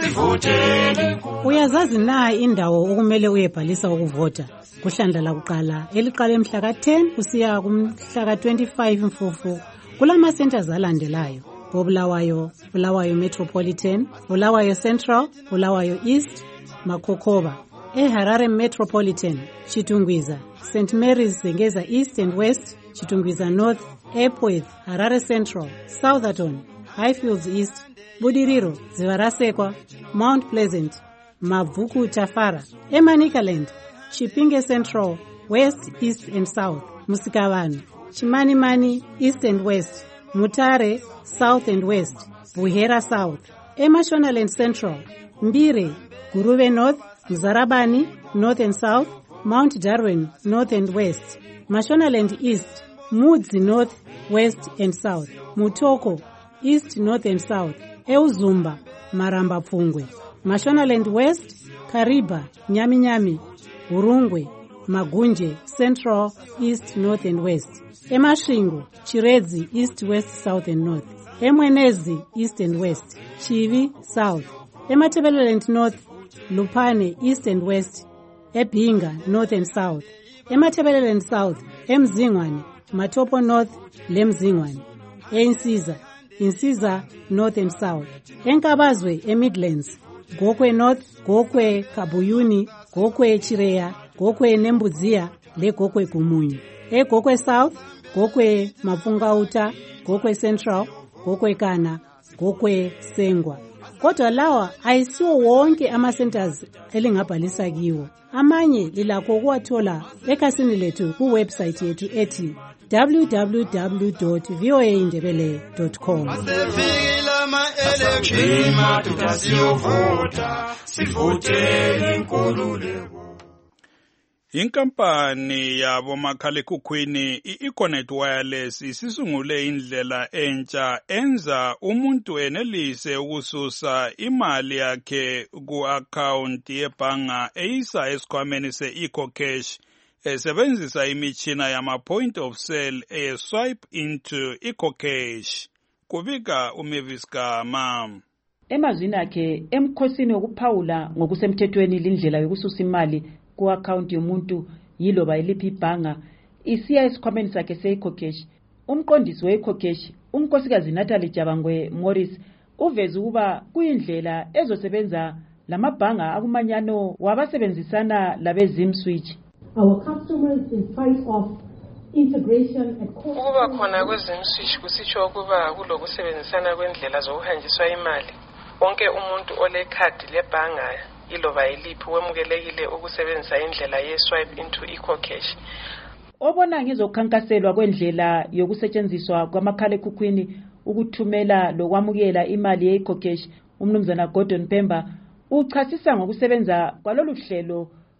sivoteni. Uyazazi na indawo okumele uyebhalisa ukuvota? Kuhlandla lakuqala eliqala emhla ka ten kusiya kumhla ka twenty-five Mfufu kulama centers alandelayo: Bulawayo, Bulawayo Metropolitan, Bulawayo Central, Bulawayo East, Makokoba. eHarare Metropolitan, Chitungwiza, Saint Mary's Zengeza East and West, Chitungwiza North, Epworth, Harare Central, Southerton, Highfields East, Budiriro, Zivarasekwa, Mount Pleasant, Mavuku Tafara, Emanikaland, Chipinge Central, West, East and South, Musikavani, Chimanimani, East and West, Mutare, South and West, Buhera South, Emashonaland Central, Mbire, Guruve North, Mzarabani, North and South, Mount Darwin, North and West, Mashonaland East, Mudzi North, West and South, Mutoko, East, North and South, Euzumba, Maramba Pfungwe, Mashonaland West, Kariba, Nyami Nyami, Urungwe, Magunje, Central, East, North and West, Emashingo, Chiredzi, East, West, South and North, Emwenezi, East and West, Chivi, South, Ematebeleland North, Lupane, East and West, Ebinga, North and South, Ematebeleland South, Emzingwane, Matopo North, Lemzingwane, Einsiza, Insiza, North and South, Enkabazwe, Emidlands, Gokwe North, Gokwe Kabuyuni, Gokwe Chireya, Gokwe Nembuzia, Le Gokwe Gumunyu, E Gokwe South, Gokwe Mapungauta, Gokwe Central, Gokwe Kana, Gokwe Sengwa. Kodwa lawa ayisiwo wonke ama-centers elingabhalisa kiwo. Amanye lilakho ukuwathola ekhasini lethu kuwebsite yethu ethi w w w dot v o a indebele dot com. Inkampani yabo makhalekhukhwini i-Econet Wireless isisungule indlela entsha enza umuntu enelise ukususa imali yakhe ku-account yebhanga eyisa esikhwameni se-EcoCash esebenzisa imitshina yama-point of sale e-swipe into EcoCash. Kubika uMavis Gama. Emazwini akhe emkhosini wokuphawula ngokusemthethweni lindlela yokususa imali ku-account yomuntu yiloba iliphi ibhanga isiya esikhwameni sakhe se-EcoCash. Umqondisi we-EcoCash, unkosikazi Natalie Jabangwe Morris, uveza ukuba kuyindlela ezosebenza lamabhanga akumanyano wabasebenzisana labezimswitch. Our customers, in spite of integration and ukuba khona kwezimswitch kusitsho ukuba kulokusebenzisana kwendlela zokuhanjiswa imali. Wonke umuntu olekhadi lebhanga iloba iliphi wemukelekile ukusebenzisa indlela ye-swipe into EcoCash. Obona ngezokhankaselwa kwendlela yokusetshenziswa kwamakhalekhukhwini ukuthumela lokwamukela imali ye-EcoCash, umnumzana Gordon Pemba uchasisa ngokusebenza kwalolu hlelo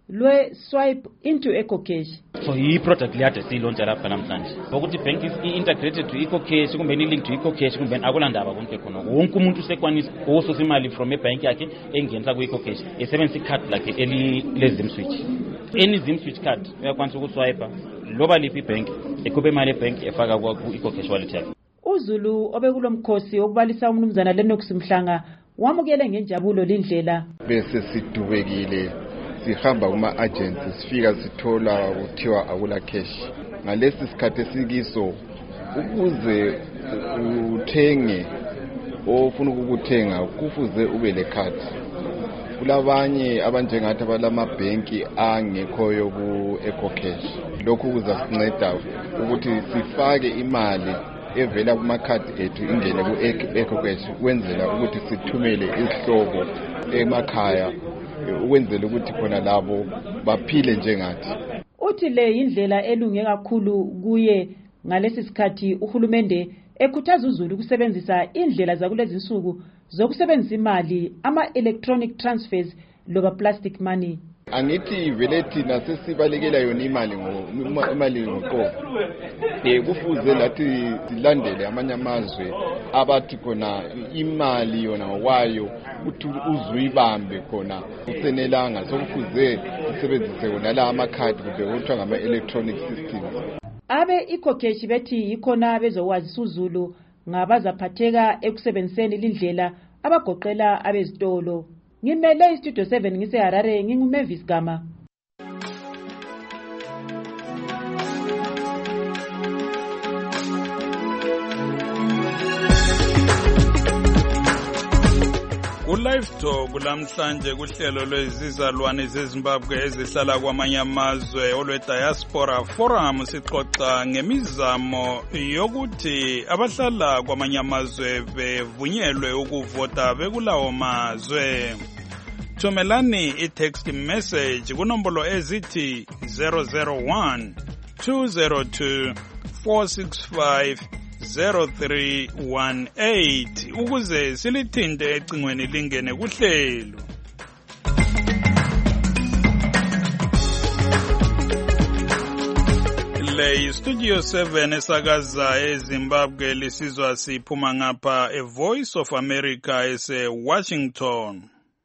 lwe-swipe into ecocash. So i-product liyade siyilontsha lapha namhlanje ukuthi bank i-integrated to ecocash kumbe i-link to ecocash kumbe akulandaba konke khona wonke umuntu usekwanisa ukususa imali from ebhank yakhe engenisa ku-ecocash esebenzisa ikhadi lakhe elile-zim switch. Any zim switch card uyakwanisa ukuswipa loba liphi ibhank ekhuphe imali ebhank efaka ku-ecocash wallet yakhe. uZulu obekulo mkhosi wokubalisa umnumzana Lennox Mhlanga wamukele ngenjabulo lindlela. Bese sidubekile sihamba kuma agents sifika sithola ukuthiwa akula cash. Ngalesi sikhathi esikiso ukuze uthenge ofuna ukuthenga kufuze ube le card. Kulabanye abanjengathi abalama bhenki angekhoyo ku ecocash. Lokhu kuzasinceda ukuthi sifake imali evela kumakhadi ethu ingene ku ecocash kwenzela ukuthi sithumele isihlobo emakhaya ukwenzela ukuthi khona labo baphile njengathi. Uthi le indlela elunge kakhulu kuye ngalesi sikhathi uhulumende ekhuthaza uZulu ukusebenzisa indlela zakulezi insuku zokusebenzisa imali ama electronic transfers loba plastic money. Angithi vele thina sesibalekela yona imali ngo imali ngoqobo. Eh kufuze lathi silandele amanye amazwe abathi khona imali yona wayo uthi uzuyibambe khona usenelanga sokufuze usebenzise wona la amakhadi kube kuthiwa ngama electronic systems. Abe ecocash bethi ikhona bezokwazi uZulu ngabazaphatheka ekusebenziseni lindlela abagoqela abezitolo. Ngimele istudio seven ngise Harare nginguMavis Gama. Ku-Live Talk kulamhlanje kuhlelo lwezizalwane zeZimbabwe ezihlala kwamanye amazwe olwe-Diaspora Forum sixoxa ngemizamo yokuthi abahlala kwamanye amazwe bevunyelwe ukuvota bekulawo mazwe. Thumelani i-text message kunombolo ezithi zero zero one two zero two four six five zero three one eight ukuze silithinte ecingweni lingene kuhlelo. Le Studio seven esakaza eZimbabwe lisizwa siphuma ngapha e Voice of America ese Washington.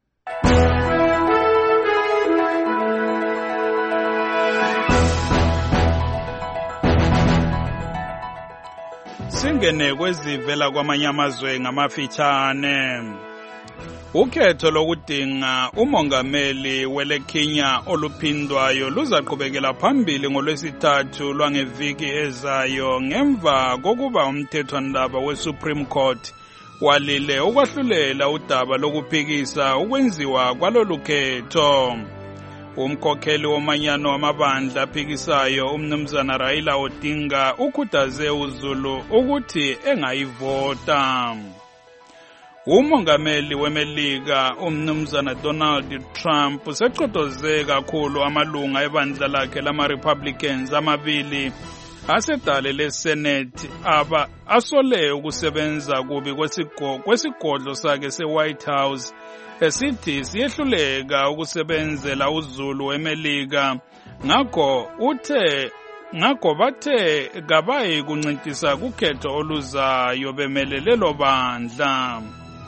Singene kwezivela kwamanye amazwe ngamafitshane. Ukhetho lokudinga umongameli wele Kenya oluphindwayo luzaqhubekela phambili ngolwesithathu lwangeviki ezayo ngemva kokuba umthethwandaba weSupreme Court walile ukwahlulela udaba lokuphikisa ukwenziwa kwalolu khetho. Umkhokheli womanyano wamabandla aphikisayo umnumzana Raila Odinga ukhuthaze uZulu ukuthi engayivota. Umongameli weMelika umnumzana Donald Trump seqotoze kakhulu amalunga ebandla lakhe lama-Republicans amabili asedale leSenate aba asole ukusebenza kubi kwesigodlo sakhe seWhite House esithi siyehluleka ukusebenzela uZulu eMelika. Ngakho uthe ngakho bathe kabayi kuncintisa kukhetho oluzayo bemelele lo bandla.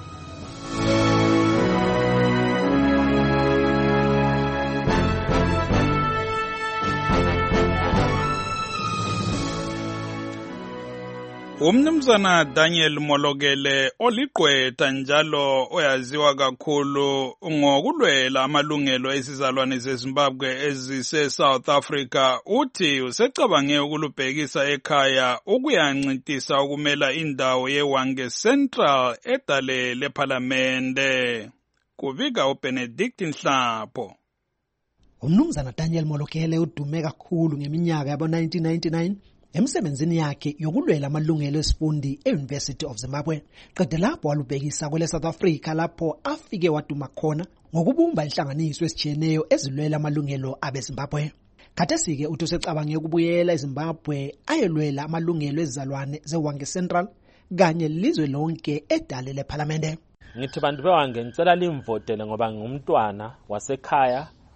Umnumzana Daniel Molokele oliqwetha njalo oyaziwa kakhulu ngokulwela amalungelo esizalwane zeZimbabwe ezise South Africa uthi usecabange ukulubhekisa ekhaya ukuyancintisa ukumela indawo yeWange Central edale leParliamente. Kuvika uBenedict Nhlapho. Umnumzana Daniel Molokele udume kakhulu ngeminyaka yabo nineteen ninety-nine emsebenzini yakhe yokulwela amalungelo esifundi e-University of Zimbabwe. Qede lapho walubhekisa kwele South Africa lapho afike waduma khona ngokubumba inhlanganiso esijiyeneyo ezilwela amalungelo abeZimbabwe. Khathesi-ke uthi usecabange ukubuyela eZimbabwe ayelwela amalungelo ezizalwane zeWange Central kanye lizwe lonke edale leParliamente. Ngithi bantu beWange ngicela limvotele ngoba ngumntwana wasekhaya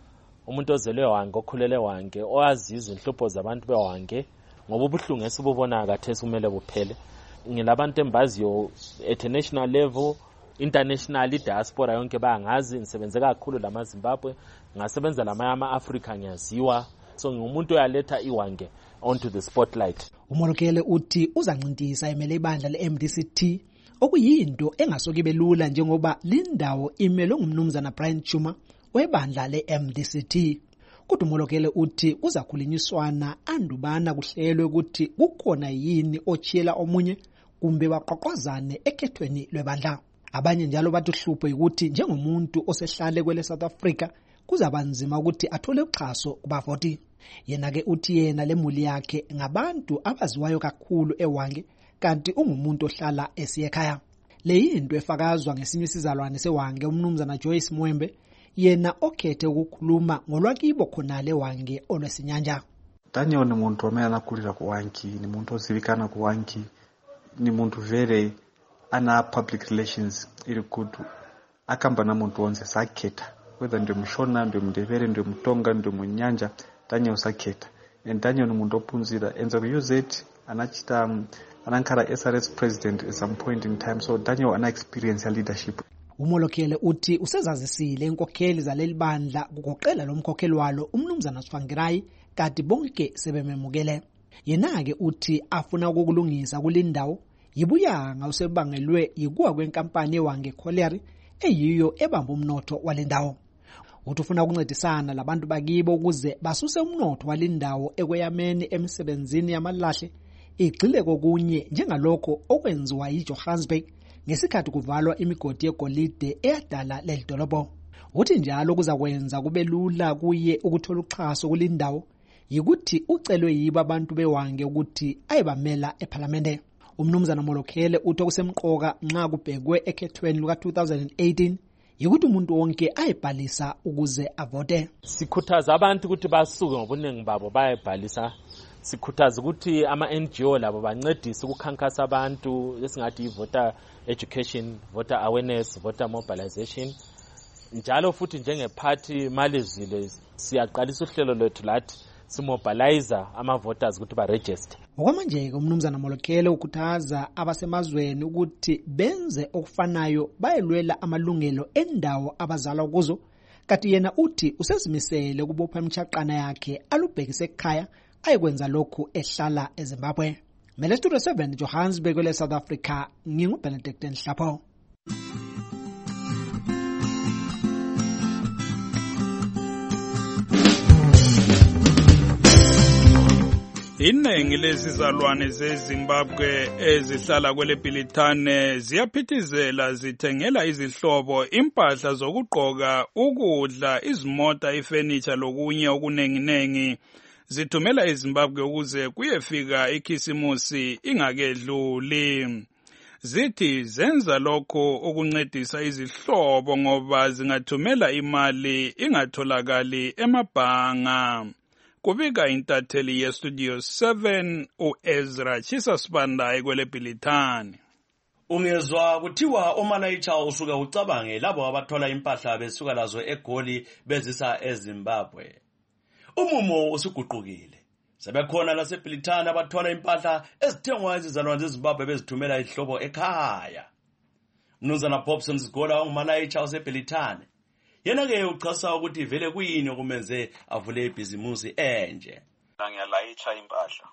umuntu ozelwe eHwange okhulele eHwange oyaziza inhlupho zabantu beHwange ngoba ubuhlungu esibubona khathesi kumele buphele. Ngilabantu embaziyo at a national level, international, diaspora yonke bayangazi, ngisebenze kakhulu lama Zimbabwe, ngasebenza lamanye ama-Africa ngiyaziwa. So ngumuntu oyaletha iHwange onto the spotlight. uMolokele uthi uzancintisa emele ibandla le-M D C T okuyinto engasoke ibe lula njengoba lindawo imelwe ngumnumzana Brian Chuma webandla le-M D C T. Kodwa uMolokele uthi uzakhulunyiswana andubana kuhlelwe ukuthi kukhona yini ochiyela omunye kumbe baqoqozane ekhethweni lwebandla. Abanye njalo bathi uhlupho ukuthi njengomuntu osehlale kwele South Africa kuzabanzima ukuthi athole uxhaso kubavoti. Yena ke uthi yena lemuli yakhe ngabantu abaziwayo kakhulu eHwange kanti ungumuntu ohlala esiyekhaya. Le yinto efakazwa ngesinye isizalwane seHwange umnumzana Joyce Mwembe, yena okhethe ukukhuluma ngolwakibo khonale eHwange olwesinyanja. Daniel ni muntu amene anakulira ku Hwange, ni muntu ozivikana ku Hwange, ni muntu very ana public relations iri good. Akamba na muntu onse sakhetha whether ndi Mshona, ndi Mndebele, ndi Mtonga, ndi Munyanja, Daniel sakhetha. And Daniel ni muntu ophunzira enza ku U Z anachita um, anankhala S R S president at some point in time, so Daniel ana experience ya leadership. uMolokele uthi usezazisile inkokheli zaleli bandla kugoqela lo mkhokheli walo umnumzana Swangirai kanti bonke sebememukele. Yena ke uthi afuna ukukulungisa kulindawo yibuyanga usebangelwe yikuwa kwenkampani eHwange Colliery eyiyo ebamba umnotho walendawo. Uthi ufuna ukuncedisana labantu bakibo ukuze basuse umnotho walindawo ekweyameni emsebenzini yamalahle igxile kokunye njengalokho okwenziwa yiJohannesburg ngesikhathi kuvalwa imigodi yegolide eyadala leli dolobho. Uthi njalo kuzakwenza kube lula kuye ukuthola uxhaso kulindawo yikuthi ucelwe yiba abantu beHwange ukuthi ayebamela eParliament. Umnumzana Molokele uthi okusemqoka nxa kubhekwe ekhethweni luka two thousand eighteen yikuthi umuntu wonke ayibhalisa ukuze avote. Sikhuthaza abantu ukuthi basuke ngobunengi babo bayibhalisa. Sikhuthaza ukuthi ama N G O labo bancedise ukukhankasa abantu esingathi voter education, voter awareness, voter mobilization. Njalo futhi njengephathi malizile siyaqalisa uhlelo lwethu lathi simobilizer ama voters ukuthi ba register. Ngokwamanje ke umnumzana Molokele ukhuthaza abasemazweni ukuthi benze okufanayo bayelwela amalungelo endawo abazalwa kuzo, kanti yena uthi usezimisele ukubopha imchaqana yakhe alubhekise ekhaya ayekwenza lokhu ehlala eZimbabwe. Mele Studio seven Johannesburg kwele South Africa, ngingu Benedict Nhlapho. Iningi lezizalwane zeZimbabwe ezihlala kwele Bhilithane ziyaphithizela zithengela izihlobo impahla zokugqoka, ukudla, izimota, ifurniture lokunye okunenginengi. Zithumela eZimbabwe ukuze kuyefika ikhisimusi ingakedluli. Zithi zenza lokho ukuncedisa izihlobo ngoba zingathumela imali ingatholakali emabhanga. Kubika intatheli ye Studio seven uEzra Chisasibanda ekwele Bhilithane. Ungezwa kuthiwa oMalaitsha usuka ucabange labo abathola impahla besuka lazo eGoli bezisa eZimbabwe. Umumo usiguqukile. Sebekhona laseBhilithane abathola impahla ezithengwa izizalwane zeZimbabwe bezithumela ihlobo ekhaya. Mnumzana Bobson Sigola uMalaitsha useBhilithane. Yena ke uchasa ukuthi vele kuyini okumenze avule ibhizimusi enje. Ngiyalayitsha impahla.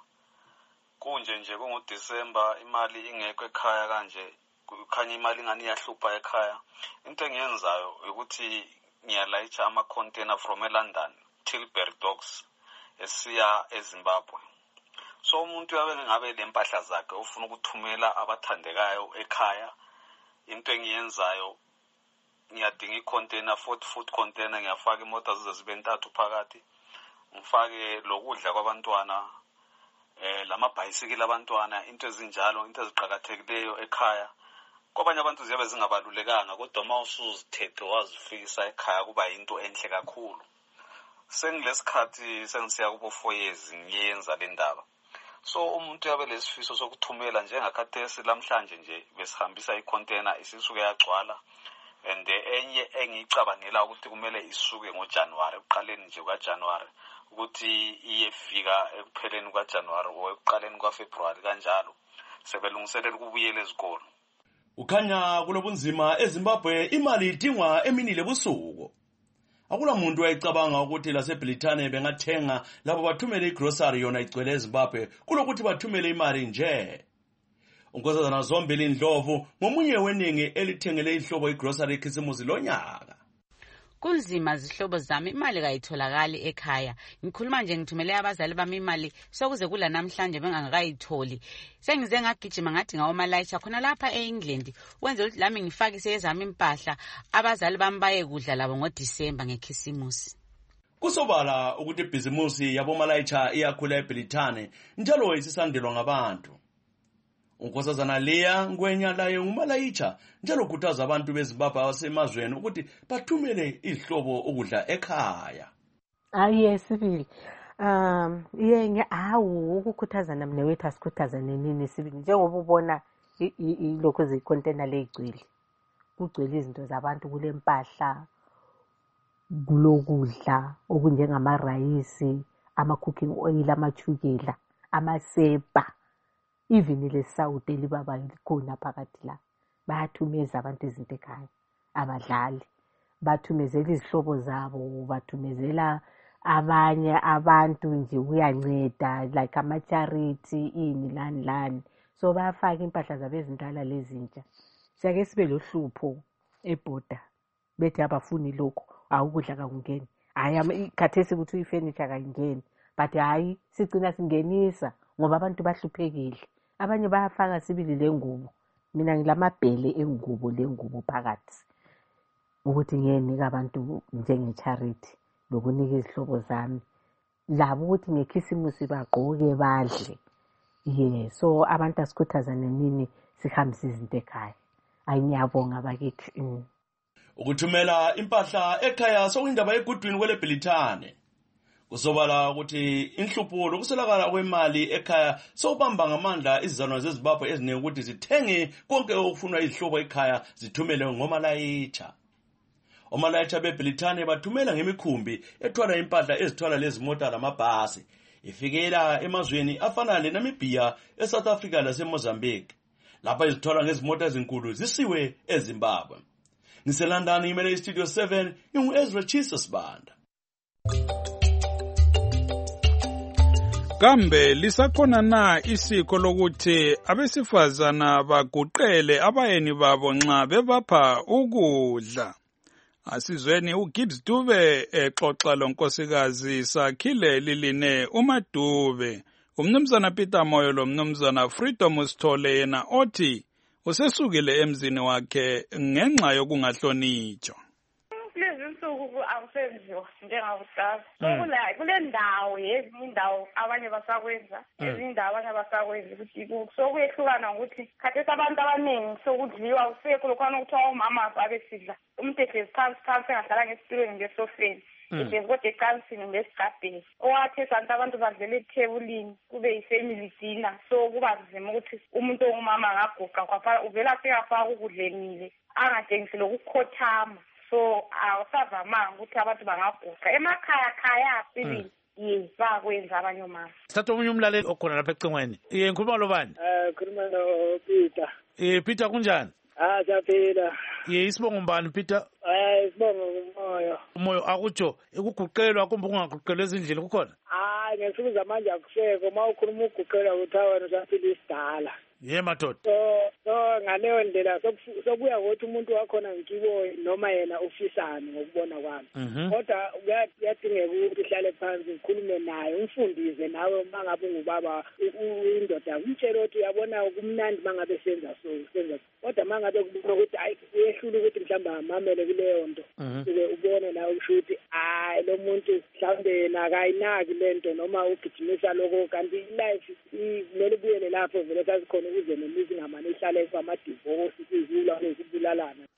Kunje nje kunguDisemba imali ingekho ekhaya kanje, kukhanya imali ingani yahlupha ekhaya. Into engiyenzayo ukuthi ngiyalayitsha ama container from eLondon Tilbury Docks esiya eZimbabwe. So umuntu yabe ngabe lempahla zakhe ufuna ukuthumela abathandekayo ekhaya. Into engiyenzayo ngiyadinga icontainer forty foot container, ngiyafaka imoto zize zibe ntathu phakathi, ngifake lokudla kwabantwana, eh lamabhayisikili abantwana, into ezinjalo, into eziqhakathekileyo ekhaya. Kwabanye abantu ziyabe zingabalulekanga kodwa mawusuzithethe wazifikisa ekhaya kuba into enhle kakhulu. Sengilesikhathi sengisiya kubo four years ngiyenza le ndaba. So umuntu yabe lesifiso sokuthumela njengakhathesi lamhlanje nje besihambisa icontainer isisuke yagcwala. and enye engiyicabangela ukuthi kumele isuke ngoJanuary ekuqaleni nje kwaJanuary ukuthi iyefika ekupheleni kwaJanuary or ekuqaleni kwaFebruary kanjalo sebelungiselela ukubuyela ezikolo. Ukhanya kulobunzima eZimbabwe imali idingwa eminile busuku. Akula muntu wayicabanga ukuthi laseBrithani bengathenga labo bathumele igrocery yona igcwele eZimbabwe kulokuthi bathumele imali nje. Unkosazana Zombili Ndlovu ngomunye weningi elithengele ihlobo igrocery eKhisimusi lonyaka. Kunzima zihlobo zami imali kayitholakali ekhaya. Ngikhuluma nje ngithumele abazali bami imali sokuze kula namhlanje bengangakayitholi. Sengize ngagijima ngathi ngawomalayisha khona lapha eEngland wenze ukuthi lami ngifakise ezami impahla abazali bami baye kudla labo ngoDisemba ngeKhisimusi. Kusobala ukuthi ibhizimusi yabomalayisha iyakhula eBrithani njalo isisandelwa ngabantu. Unkosazana Leah Ngwenya laye ngumalayitsha njalo khuthaza abantu beZimbabwe abasemazweni ukuthi bathumele izihlobo ukudla ekhaya. Aye sibili. Um yenge awu ukukhuthaza namne wethu asikhuthaza nenini sibili njengoba ubona ilokho zicontainer legcwele. Kugcwele izinto zabantu kule mpahla kulokudla okunjengama rice, ama cooking oil, amachukela, amasepa. Even ile South elibaba likhona phakathi la bayathumeza abantu izinto ekhaya abadlali bathumezela izihlobo zabo bathumezela abanye abantu nje uyanceda like ama charity ini lani lani so bayafaka impahla zabo ezindala lezintsha siyake sibe lohlupho eborder bethi abafuni lokho awukudla kakungeni hayi ikhathesi ukuthi uyifurniture kayingeni but hayi sigcina singenisa ngoba abantu bahluphekile. Abanye bayafaka sibili lengubo mina ngilamabhele engubo lengubo phakathi ukuthi ngiyenika abantu njenge charity lokunika izihlobo zami labo ukuthi ngeKhisimusi bagqoke badle. Yeah, so abantu asikhuthaza nenini sihambisa izinto ekhaya. Ayiyabonga bakithi. Ukuthumela impahla ekhaya sokuyindaba egudwini kweleBrithani. Kusobala ukuthi inhlupho lokusolakala kwemali ekhaya sobamba ngamandla izizalwane zeZimbabwe eziningi ukuthi zithenge konke okufunwa izihlobo ekhaya zithumele ngomalayitsha. Omalayitsha beBrithani bathumela ngemikhumbi ethwala impahla ezithwala lezi mota lamabhasi ifikela emazweni afana leNamibia, eSouth Africa laseMozambique. Lapha izithwala ngezimota ezinkulu zisiwe eZimbabwe. Ngiselandani imele iStudio seven ingu Ezra Jesus Banda. Kambe lisakhona na isiko lokuthi abesifazana baguqele abayeni babo nxa bebapha ukudla? Asizweni uGibbs Dube exoxa lonkosikazi Sakhile Liline uMadube, umnumzana Peter Moyo lo mnumzana Freedom Sithole yena othi usesukile emzini wakhe ngenxa yokungahlonitshwa. Akusenziwa njengakudala sokula kule ndawo yezinye indawo abanye basakwenza ezinye indawo abanye basakwenza ukuthi sokuyehlukana ukuthi khathesi abantu abaningi sokudliwa usekho lokhona ukuthiwa umama abesidla umuntu ehlezi phansi phansi engadlala ngesitulweni ngesofeni ehlezi kodwa ecansini ngesigabheni owathi santi abantu badlela ethebulini kube yifamily dinner so kuba nzima ukuthi umuntu ongumama angaguqa kwafana uvela sekafaka ukudlenile angatshengisi lokukhothama. So awusavamanga ukuthi abantu bangaguqa emakhaya khaya sibili yes bakwenza abanye omama. Sithatha omunye umlaleli okhona lapha ecingweni. Iye ngikhuluma lo bani? Eh khuluma no Peter. Eh Peter kunjani? Ah siyaphila. Ye isibongo mbani Peter? Eh isibongo umoyo. Umoyo akutsho ikuguqelwa kumbe kungaguqelwa ezindlini kukhona? Ah ngesuku zamanje akusekho mawukhuluma uguqelwa uthawana usaphila isidala. Ye madoda. So so ngaleyo ndlela sokuya ukuthi umuntu wakhona ngikibo noma yena ofisane ngokubona kwami. Kodwa kuyadingeka ukuthi uhlale phansi ukhulume naye umfundise nawe mangabe ungubaba indoda umtshela ukuthi uyabona kumnandi mangabe senza so senza kodwa mangabe kubona ukuthi hayi uyehlula ukuthi mhlamba amamele kuleyo nto ube ubone nawe usho ukuthi hayi lo muntu mhlambe nakayinaki lento noma ugijimisa lokho kanti life kumele buyele lapho vele sazikhona ukuze nemizi ngamane ihlale kwamadivorce izula nezibulalana.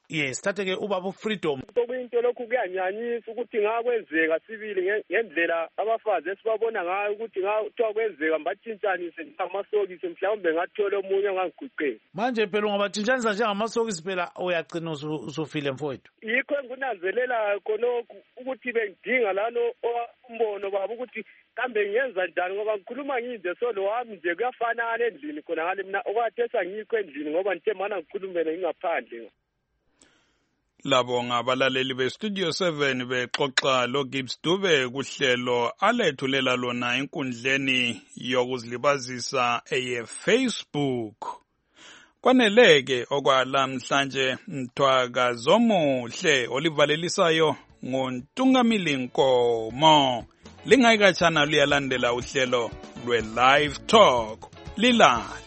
yes thathe-ke ubaba ufreedom okuyinto lokhu kuyanyanyisa ukuthi ngakwenzeka sibili ngendlela abafazi esibabona ngayo ukuthi ngathiwa kwenzeka mbatshintshanise njengamasokisi mhlawumbe ngathola omunye ongangiguqeli manje phela ungabatshintshanisa njengamasokisi phela uyagcina usufile mfowethu yikho engunanzelelayo khonokhu ukuthi bengidinga lano umbono baba ukuthi kambe ngiyenza njani ngoba ngikhuluma nginde so lo wami nje kuyafanana endlini khona ngale mina okwathesa ngikho endlini ngoba ngithe mana ngikhulumele ngingaphandle. Labo ngabalaleli bestudio seven bexoxa lo Gibbs Dube kuhlelo alethulela lona enkundleni yokuzilibazisa eye Facebook. Kwaneleke okwalamhlanje mthwaka zomuhle olivalelisayo ngoNtungamili Nkomo. Lingayikatshana luyalandela uhlelo lwe Live Talk. Lilale.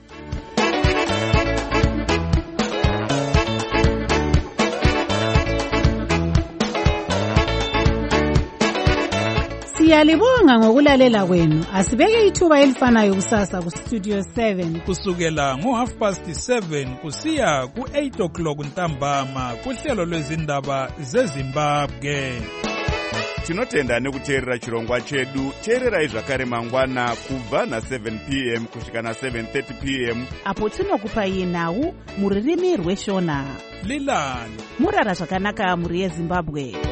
Siyalibonga ngokulalela kwenu. Asibeke ithuba elifanayo kusasa ku Studio seven. Kusukela ngo half past seven kusiya ku eight o'clock ntambama kuhlelo lwezindaba zeZimbabwe. Tinotenda nekuteerera chirongwa chedu. Teererai zvakare mangwana kubva na seven p m kusvika na seven thirty p m apo tinokupai nhau muririmi rweshona. Lilani murara zvakanaka muri yeZimbabwe.